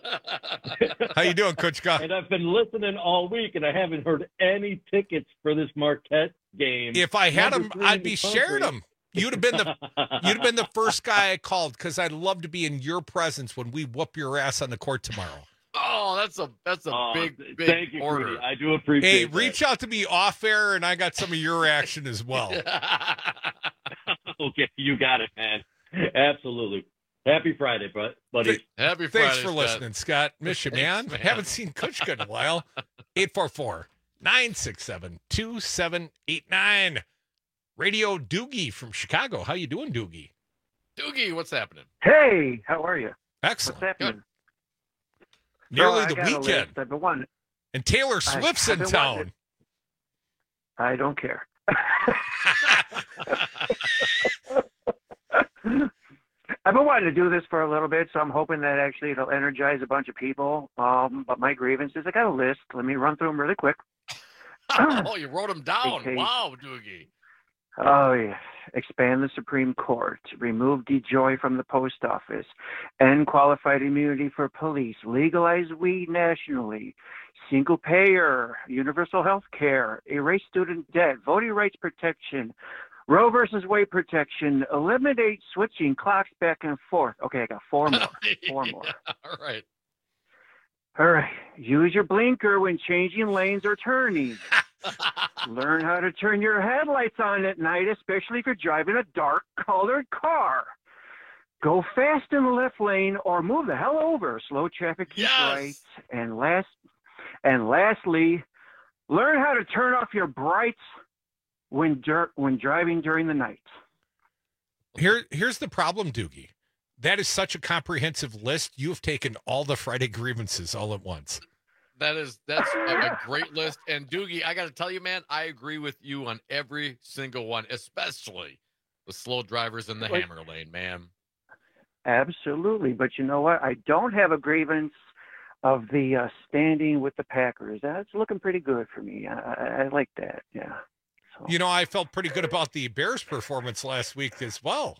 How you doing, Kuchka? And I've been listening all week, and I haven't heard any tickets for this Marquette game. If I had them, I'd be sharing them. You'd have been the you'd have been the first guy I called because I'd love to be in your presence when we whoop your ass on the court tomorrow. Oh, that's a that's a oh, big big thank you, order. Rudy. I do appreciate it. Hey, that. reach out to me off air, and I got some of your action as well. Okay, you got it, man. Absolutely. Happy Friday, buddy. Happy Friday. Thanks for Scott. listening, Scott. Miss you, man. man. Haven't seen Kuchka in a while. eight four four, nine six seven, two seven eight nine. Radio Doogie from Chicago. How you doing, Doogie? Doogie, what's happening? Hey, how are you? Excellent. What's happening? Good. Nearly So, the I got a weekend. list. I've been wanting- And Taylor Swift's I- in I've been town. wanting- I don't care. I've been wanting to do this for a little bit, so I'm hoping that actually it'll energize a bunch of people. Um, but my grievances, I got a list. Let me run through them really quick. Oh, you wrote them down. Okay. Wow, Doogie. Oh, yeah. Expand the Supreme Court. Remove DeJoy from the post office. End qualified immunity for police. Legalize weed nationally. Single payer. Universal health care. Erase student debt. Voting rights protection. Roe versus Wade protection. Eliminate switching clocks back and forth. Okay, I got four more. Four more. All right. All right. Use your blinker when changing lanes or turning. Learn how to turn your headlights on at night, especially if you're driving a dark colored car. Go fast in the left lane or move the hell over. Slow traffic keep Yes. right. And last and lastly, learn how to turn off your brights when dur- when driving during the night. Here, here's the problem, Doogie. That is such a comprehensive list. You have taken all the Friday grievances all at once. That is that's a, a great list. And Doogie, I got to tell you, man, I agree with you on every single one, especially the slow drivers in the Like- hammer lane, man. Absolutely, but you know what? I don't have a grievance of the uh, standing with the Packers. That's looking pretty good for me. I, I, I like that. Yeah. You know, I felt pretty good about the Bears' performance last week as well.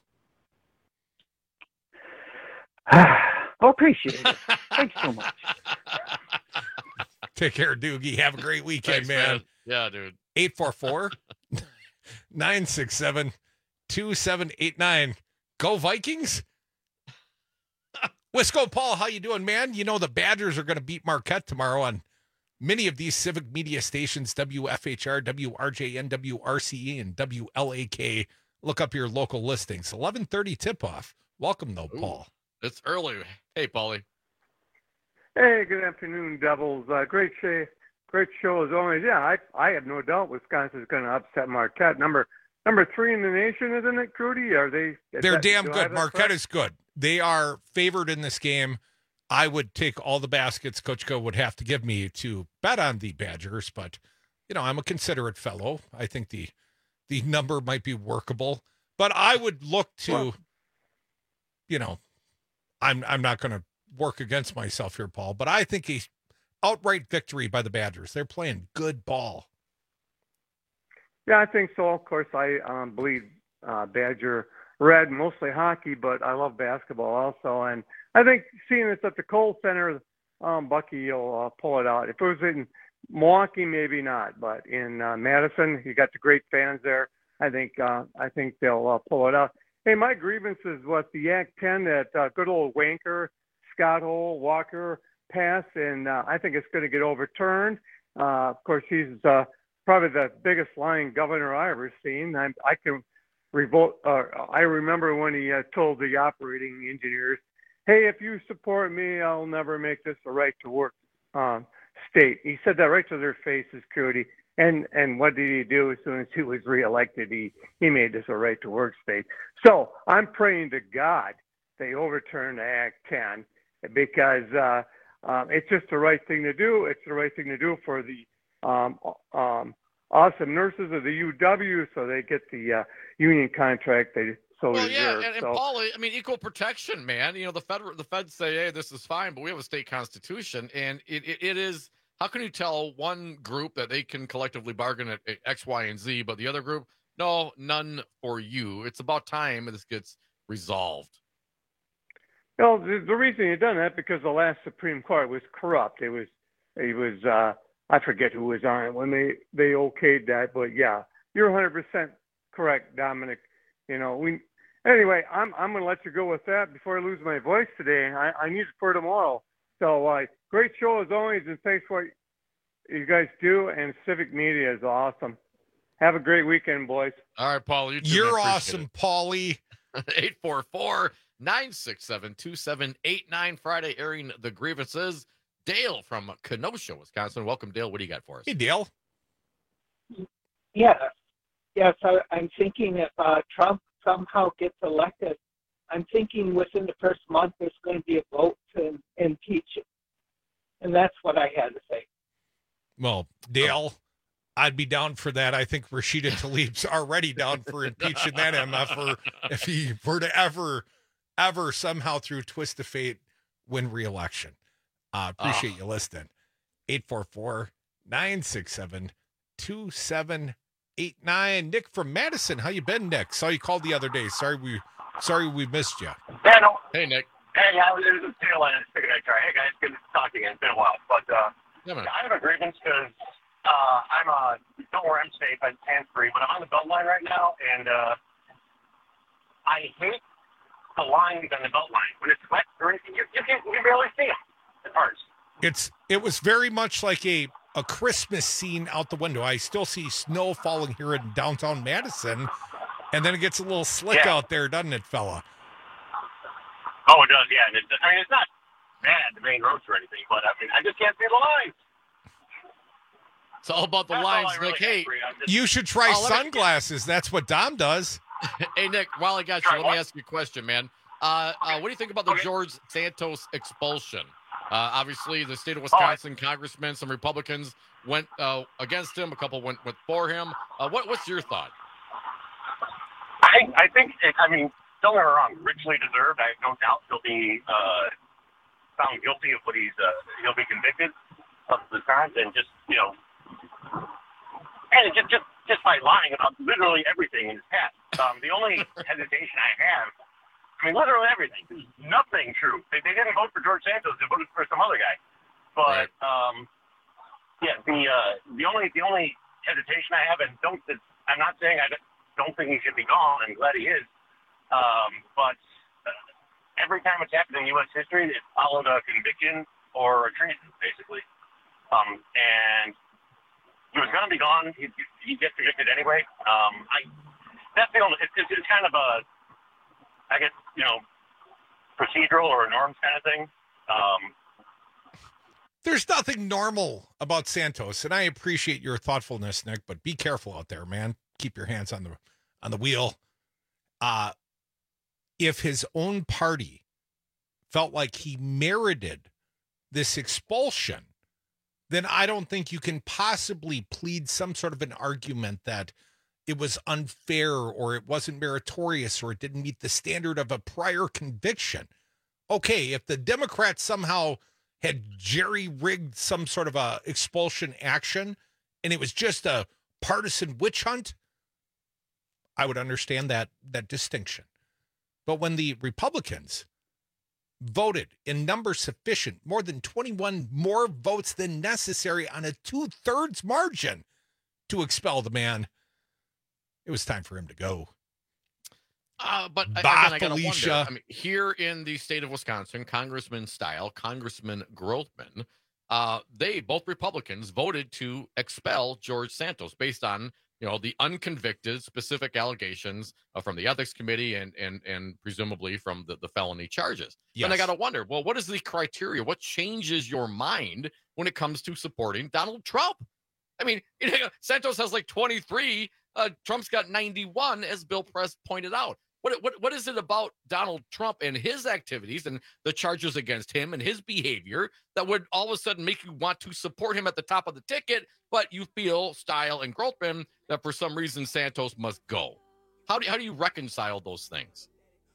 Oh, appreciate it. Thanks so much. Take care, Doogie. Have a great weekend, Thanks, man. man. Yeah, dude. eight four four, nine six seven, two seven eight nine. Go Vikings. Wisco Paul, how you doing, man? You know the Badgers are going to beat Marquette tomorrow on many of these civic media stations, W F H R, W R J N, W R C E, and W L A K. Look up your local listings. eleven thirty tip-off. Welcome, though, Ooh, Paul. It's early. Hey, Paulie. Hey, good afternoon, Devils. Uh, great show, great show as always. Yeah, I I have no doubt Wisconsin's going to upset Marquette. Number number three in the nation, isn't it, Crudy? Are they? is They're that- damn do I good. have that Marquette correct? is good. They are favored in this game. I would take all the baskets Coach Co would have to give me to bet on the Badgers, but you know, I'm a considerate fellow. I think the the number might be workable, but I would look to, Well- you know, I'm I'm not going to work against myself here, Paul, but I think a outright victory by the Badgers. They're playing good ball. Yeah, I think so. Of course, I um, believe uh, Badger Red, mostly hockey, but I love basketball also. And I think seeing it's at the Kohl Center, um, Bucky will uh, pull it out. If it was in Milwaukee, maybe not, but in uh, Madison, you got the great fans there. I think uh, I think they'll uh, pull it out. Hey, my grievance is what the Act ten that uh, good old wanker Scott Hole Walker passed, and uh, I think it's going to get overturned. Uh, of course, he's uh, probably the biggest lying governor I ever seen. I, I can revolt. Uh, I remember when he uh, told the operating engineers, "Hey, if you support me, I'll never make this a right to work uh, state." He said that right to their faces, Cody. And and what did he do as soon as he was reelected? He he made this a right to work state. So I'm praying to God they overturn Act ten because uh, um, it's just the right thing to do. It's the right thing to do for the um, um, awesome nurses of the U W, so they get the uh, union contract they so Well, yeah, deserve. and, and so, Paulie, I mean, equal protection, man. You know, the federal, the feds say, "Hey, this is fine," but we have a state constitution, and it, it, it is. How can you tell one group that they can collectively bargain at X, Y, and Z, but the other group, no, none for you? It's about time this gets resolved. Well, the, the reason you done that because the last Supreme Court was corrupt. It was, it was. Uh, I forget who was on it when they they okayed that, but yeah, you're one hundred percent correct, Dominic. You know, we. Anyway, I'm I'm going to let you go with that before I lose my voice today. I, I need it for tomorrow. So, uh, great show as always, and thanks for what you guys do. And Civic Media is awesome. Have a great weekend, boys. All right, Paul. You too, You're man. Appreciate awesome, Paulie. eight four four, nine six seven, two seven eight nine. Friday airing the grievances. Dale from Kenosha, Wisconsin. Welcome, Dale. What do you got for us? Hey, Dale. Yeah. Yes, I, I'm thinking if uh, Trump somehow gets elected, I'm thinking within the first month there's going to be a vote to impeach him. And that's what I had to say. Well, Dale, I'd be down for that. I think Rashida Tlaib's already down for impeaching that M F er if he were to ever, ever somehow through a twist of fate win re-election. Uh, appreciate oh. you listening. eight four four, nine six seven, two seven eight nine. Nick from Madison. How you been, Nick? Saw you called the other day. Sorry we sorry we missed you. Yeah, no. Hey, Nick. Hey, I was in the tail end. I figured I'd try. Hey, guys, good to talk again. It's been a while. But uh, yeah, I have a grievance because uh, I'm a, don't worry, I'm safe. I'm hands-free. But I'm on the belt line right now, and uh, I hate the lines on the belt line. When it's wet, or anything, you, you, can, you can barely see them. It hurts. It's, it was very much like a, a Christmas scene out the window. I still see snow falling here in downtown Madison, and then it gets a little slick yeah. out there, doesn't it, fella? Oh, it does, yeah. And it, I mean, it's not bad, the main roads or anything, but I mean, I just can't see the lines. It's all about the That's lines, really Nick. Hey, just, you should try oh, sunglasses. Me... That's what Dom does. Hey, Nick, while I got you, Try let what? me ask you a question, man. Uh, uh, what do you think about the Okay. George Santos expulsion? Uh, obviously, the state of Wisconsin oh, I... congressmen, some Republicans went uh, against him. A couple went, went for him. Uh, what, what's your thought? I, I think, it, I mean, don't get me wrong, richly deserved. I have no doubt he'll be uh, found guilty of what he's, uh, he'll be convicted of the crimes and just, you know, and just, just, just by lying about literally everything in his past. Um, the only hesitation I have, I mean, literally everything, there's nothing true. They, they didn't vote for George Santos, they voted for some other guy. But, right. um, yeah, the, uh, the only, the only hesitation I have, and don't, I'm not saying I don't think he should be gone, I'm glad he is. Um, but uh, every time it's happened in U S history, it followed a conviction or a treason, basically. Um, and he was going to be gone. He'd, he'd get convicted anyway. Um, I that's the only. It's, it's, it's kind of a, I guess, you know, procedural or a norms kind of thing. Um, There's nothing normal about Santos, and I appreciate your thoughtfulness, Nick. But be careful out there, man. Keep your hands on the on the wheel. Uh If his own party felt like he merited this expulsion, then I don't think you can possibly plead some sort of an argument that it was unfair or it wasn't meritorious or it didn't meet the standard of a prior conviction. Okay, if the Democrats somehow had jerry-rigged some sort of a expulsion action and it was just a partisan witch hunt, I would understand that that distinction. But when the Republicans voted in numbers sufficient, more than twenty-one more votes than necessary on a two-thirds margin to expel the man, it was time for him to go. Uh, but bah, again, I gotta Felicia. wonder. I mean, here in the state of Wisconsin, Congressman Style, Congressman Grothman, uh, they both Republicans voted to expel George Santos based on, you know, the unconvicted specific allegations uh, from the ethics committee and and and presumably from the, the felony charges. Yes. And I got to wonder, well, what is the criteria? What changes your mind when it comes to supporting Donald Trump? I mean, you know, Santos has like twenty-three. Uh, Trump's got ninety-one, as Bill Press pointed out. What, what what is it about Donald Trump and his activities and the charges against him and his behavior that would all of a sudden make you want to support him at the top of the ticket, but you feel, Style and Grothman, that for some reason Santos must go? How do, how do you reconcile those things?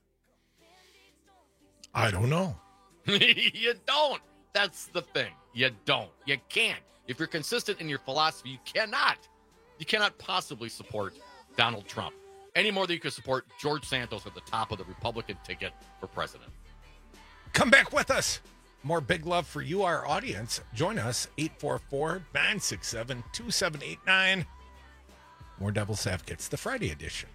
I don't know. You don't. That's the thing. You don't. You can't. If you're consistent in your philosophy, you cannot. You cannot possibly support Donald Trump any more than you could support George Santos at the top of the Republican ticket for president. Come back with us. More big love for you, our audience. Join us, eight four four, nine six seven, two seven eight nine. More Devil's Advocates, the Friday edition.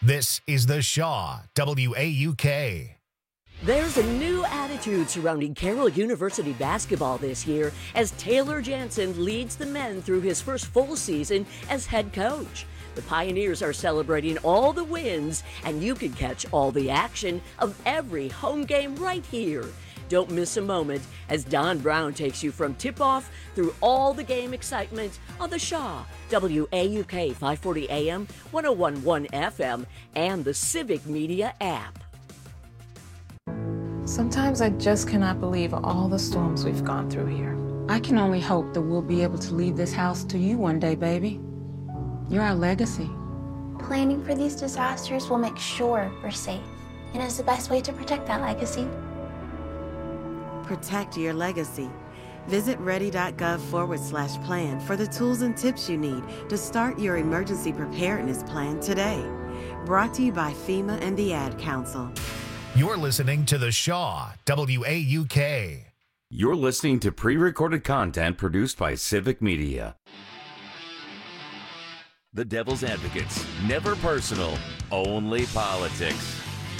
This is The Shaw, W A U K. There's a new attitude surrounding Carroll University basketball this year as Taylor Jansen leads the men through his first full season as head coach. The Pioneers are celebrating all the wins, and you can catch all the action of every home game right here. Don't miss a moment as Don Brown takes you from tip-off through all the game excitement on The Shaw, W A U K five forty A M, one oh one point one F M, and the Civic Media app. Sometimes I just cannot believe all the storms we've gone through here. I can only hope that we'll be able to leave this house to you one day, baby. You're our legacy. Planning for these disasters will make sure we're safe, and is the best way to protect that legacy. Protect your legacy. Visit ready.gov forward slash plan for the tools and tips you need to start your emergency preparedness plan today. Brought to you by FEMA and the Ad Council. You're listening to The Shaw, W A U K. You're listening to pre-recorded content produced by Civic Media. The Devil's Advocates. Never personal, only politics.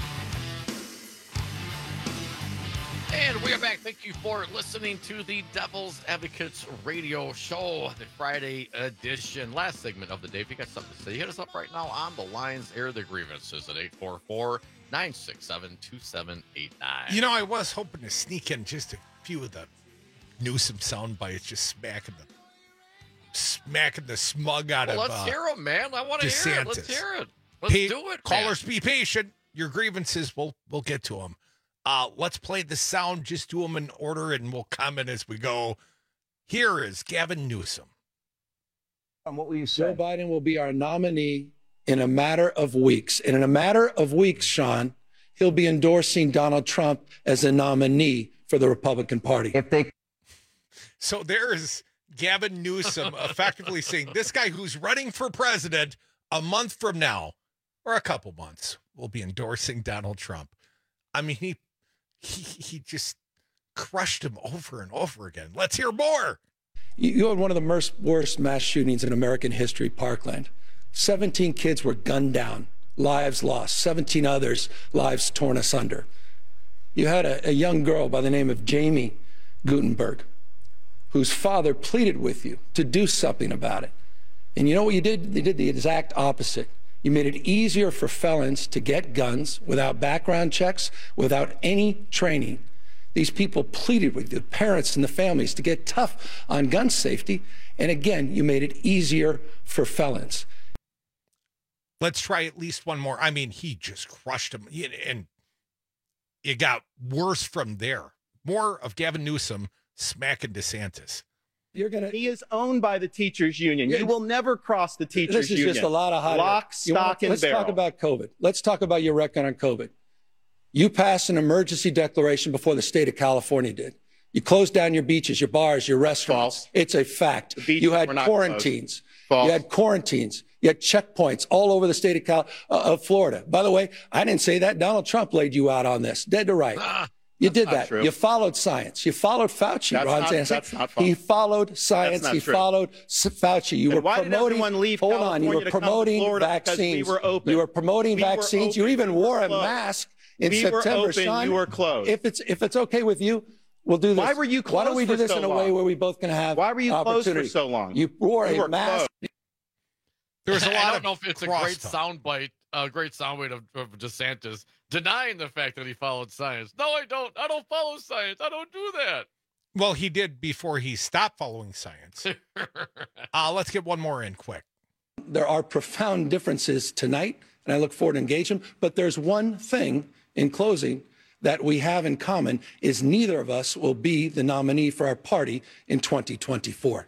And we are back. Thank you for listening to the Devil's Advocates radio show, the Friday edition. Last segment of the day. If you got something to say, hit us up right now on the lines. Air the grievances at eight four four, nine six seven, two seven eight nine. You know, I was hoping to sneak in just a few of the Newsom sound bites, just smacking the smacking the smug out well, of let's uh, hear them, man. I want to hear it. Let's hear it. Let's Pay, do it, Callers, man. be patient. Your grievances, we'll we'll get to them. Uh, let's play the sound. Just do them in order, and we'll comment as we go. Here is Gavin Newsom. And what will you say? Joe Biden will be our nominee in a matter of weeks. And in a matter of weeks, Sean, he'll be endorsing Donald Trump as a nominee for the Republican Party. If they, So there is Gavin Newsom effectively saying this guy who's running for president a month from now, or a couple months, will be endorsing Donald Trump. I mean, he he, he just crushed him over and over again. Let's hear more. You, you had one of the worst, worst mass shootings in American history, Parkland. seventeen kids were gunned down, lives lost, seventeen others, lives torn asunder. You had a, a young girl by the name of Jamie Gutenberg, whose father pleaded with you to do something about it. And you know what you did? You did the exact opposite. You made it easier for felons to get guns without background checks, without any training. These people pleaded with the parents and the families to get tough on gun safety. And again, you made it easier for felons. Let's try at least one more. I mean, he just crushed him. And it got worse from there. More of Gavin Newsom smacking DeSantis. You're gonna. He is owned by the teachers union. Yeah. You will never cross the teachers This is union. just a lot of hot Lock, air. You stock, want- and Let's barrel. talk about COVID. Let's talk about your record on COVID. You passed an emergency declaration before the state of California did. You closed down your beaches, your bars, your restaurants. False. It's a fact. beaches You had were not quarantines. False. You had quarantines. You had checkpoints all over the state of Cal- uh, of Florida. By the way, I didn't say that. Donald Trump laid you out on this, dead to right. Ah, You did not that. true. You followed science. You followed Fauci, That's Ron not- Sanderson. that's not false. He followed science. not He true. followed S- Fauci. You Then were why did promoting. everyone leave hold on. You California were to come to promoting Florida? Because we vaccines. were open. You were promoting We were vaccines. You open. even We were wore a closed. mask in We were September, open. Sean. You were closed. If it's if it's okay with you, we'll do this. Why were you Why don't we closed do for this so in a way long? where we both can have Why were you closed for opportunity? so long? You wore You a were mask. closed. There's a lot I don't of know if it's a great soundbite, a great soundbite of, of DeSantis denying the fact that he followed science. No, I don't. I don't follow science. I don't do that. Well, he did before he stopped following science. uh, let's get one more in quick. There are profound differences tonight, and I look forward to engaging them. But there's one thing in closing that we have in common is neither of us will be the nominee for our party in twenty twenty-four.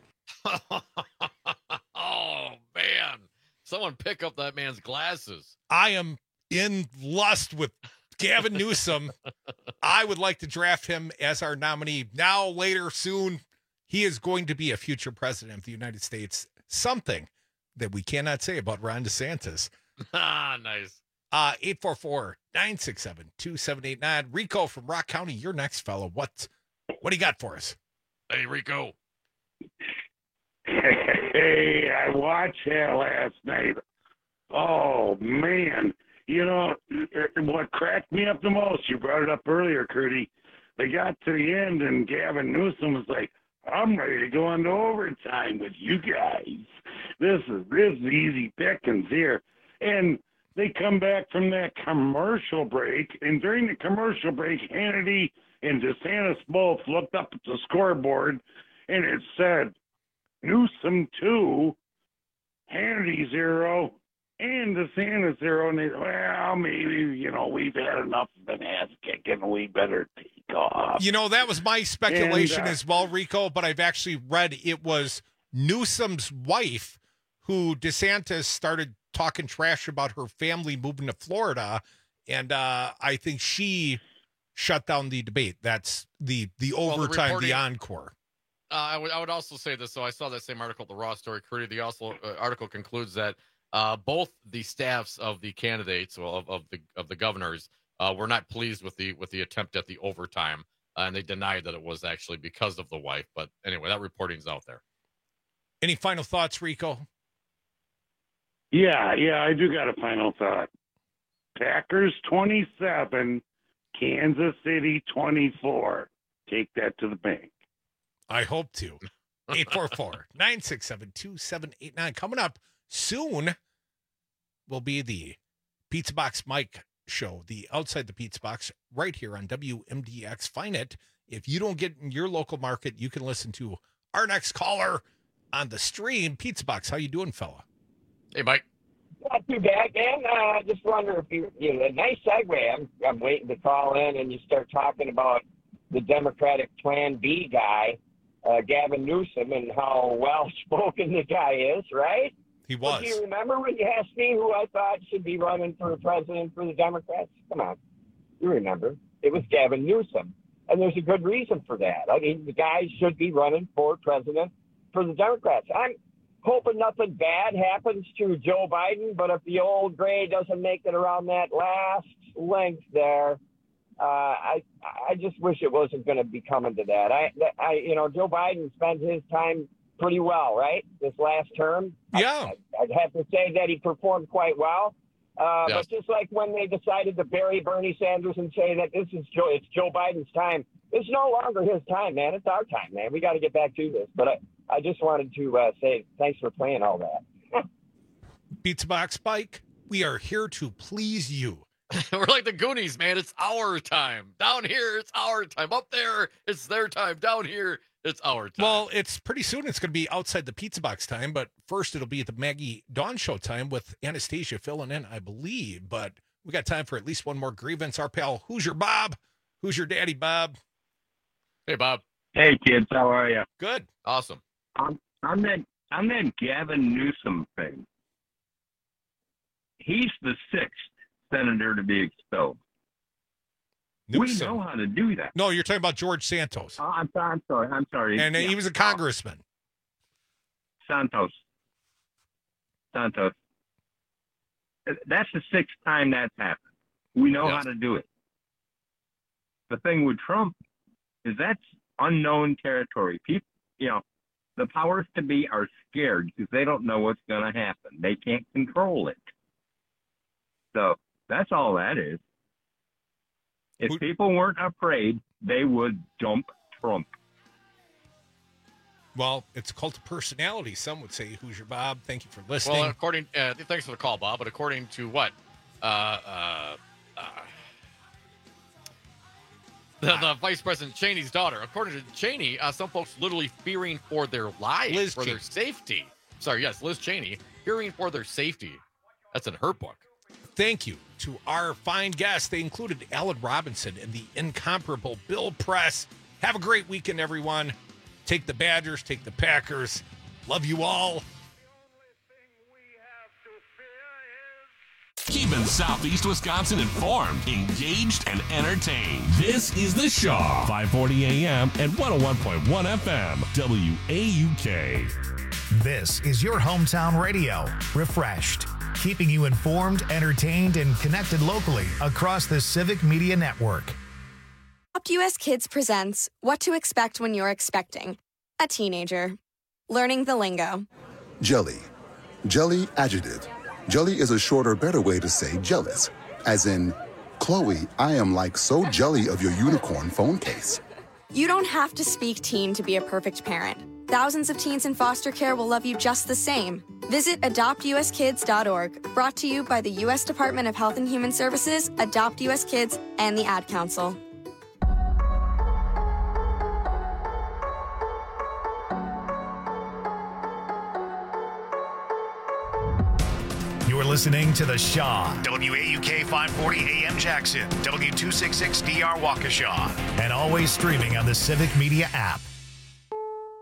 Oh, man. Someone pick up that man's glasses. I am in lust with Gavin Newsom. I would like to draft him as our nominee now, later, soon. He is going to be a future president of the United States. Something that we cannot say about Ron DeSantis. Ah, nice. Uh, eight four four, nine six seven, two seven eight nine. Rico from Rock County, you're next, fellow. What, what do you got for us? Hey, Rico. Hey, I watched that last night Oh, man. You know, what cracked me up the most, you brought it up earlier, Curdy. They got to the end, and Gavin Newsom was like, I'm ready to go into overtime with you guys. This is this is easy pickings here. And they come back from that commercial break, and during the commercial break, Hannity and DeSantis both looked up at the scoreboard, and it said, Newsom two, Hannity zero, and DeSantis zero. And they, well, maybe, you know, we've had enough of an ass kicking. We better take off. You know, that was my speculation And, uh, as well, Rico, but I've actually read it was Newsom's wife who DeSantis started talking trash about her family moving to Florida, and uh, I think she shut down the debate. That's the the Well, the overtime, the, reporting- encore. Uh, I would I would also say this. So I saw that same article, the Raw story. Curdy, the also uh, article concludes that uh, both the staffs of the candidates, well, of, of the of the governors, uh, were not pleased with the with the attempt at the overtime, uh, and they denied that it was actually because of the wife. But anyway, that reporting's out there. Any final thoughts, Rico? Yeah, yeah, I do got a final thought. Packers twenty-seven, Kansas City twenty-four. Take that to the bank. I hope to. eight four four, nine six seven, two seven eight nine. Coming up soon will be the Pizza Box Mike show, the Outside the Pizza Box, right here on W M D X. Find it. If you don't get in your local market, you can listen to our next caller on the stream. Pizza Box, how you doing, fella? Hey, Mike. Not too bad, man. Uh, I just wonder if you, you know, a nice segue. I'm, I'm waiting to call in and you start talking about the Democratic Plan B guy, uh, Gavin Newsom, and how well-spoken the guy is, right? He was. Do you remember when you asked me who I thought should be running for president for the Democrats? Come on. You remember. It was Gavin Newsom. And there's a good reason for that. I mean, the guy should be running for president for the Democrats. I'm hoping nothing bad happens to Joe Biden, but if the old gray doesn't make it around that last length there, uh, I I just wish it wasn't going to be coming to that. I, I you know, Joe Biden spent his time pretty well, right? This last term. Yeah. I, I'd have to say that he performed quite well. Uh, Yes. But just like when they decided to bury Bernie Sanders and say that this is Joe, it's Joe Biden's time. It's no longer his time, man. It's our time, man. We got to get back to this. But I, I just wanted to uh, say thanks for playing all that. Pizza Box Mike, we are here to please you. We're like the Goonies, man. It's our time. Down here, it's our time. Up there, it's their time. Down here, it's our time. Well, it's pretty soon. It's going to be outside the Pizza Box time, but first it'll be the Maggie Dawn Show time with Anastasia filling in, I believe. But we got time for at least one more grievance. Our pal, who's your Bob? Who's your daddy, Bob? Hey, Bob. Hey, kids, how are you? Good. Awesome. I'm, I'm that I'm that Gavin Newsom thing. He's the sixth senator to be expelled. Newsom. We know how to do that. No, you're talking about George Santos. Oh, I'm, I'm sorry. I'm sorry. And uh, Yeah. he was a congressman. Santos. Santos. That's the sixth time that's happened. We know Yes. how to do it. The thing with Trump is that's unknown territory. People, you know, the powers to be are scared because they don't know what's going to happen. They can't control it. So that's all that is. If Who- people weren't afraid, they would dump Trump. Well, it's a cult of personality. Some would say, who's your Bob? Thank you for listening. Well, according, uh, thanks for the call, Bob. But according to what? Uh, uh, uh, the, the Vice President Cheney's daughter. According to Cheney, uh, some folks literally fearing for their lives, Liz for their Cheney. safety. Sorry, yes, Liz Cheney, fearing for their safety. That's in her book. Thank you to our fine guests. They included Alan Robinson and the incomparable Bill Press. Have a great weekend, everyone. Take the Badgers, take the Packers. Love you all. Keeping Southeast Wisconsin informed, engaged, and entertained. This is The Shaw, five forty A M and one oh one point one F M, W A U K. This is your hometown radio, refreshed, keeping you informed, entertained, and connected locally across the Civic Media Network. U S Kids presents What to Expect When You're Expecting a Teenager. Learning the lingo. Jelly. Jelly adjective. Jelly is a shorter, better way to say jealous. As in, Chloe, I am like so jelly of your unicorn phone case. You don't have to speak teen to be a perfect parent. Thousands of teens in foster care will love you just the same. Visit adopt u s kids dot org, brought to you by the U S Department of Health and Human Services, Adopt U S Kids, and the Ad Council. You're listening to The Shaw, W A U K five forty A M Jackson, W two sixty-six D R Waukesha, and always streaming on the Civic Media app.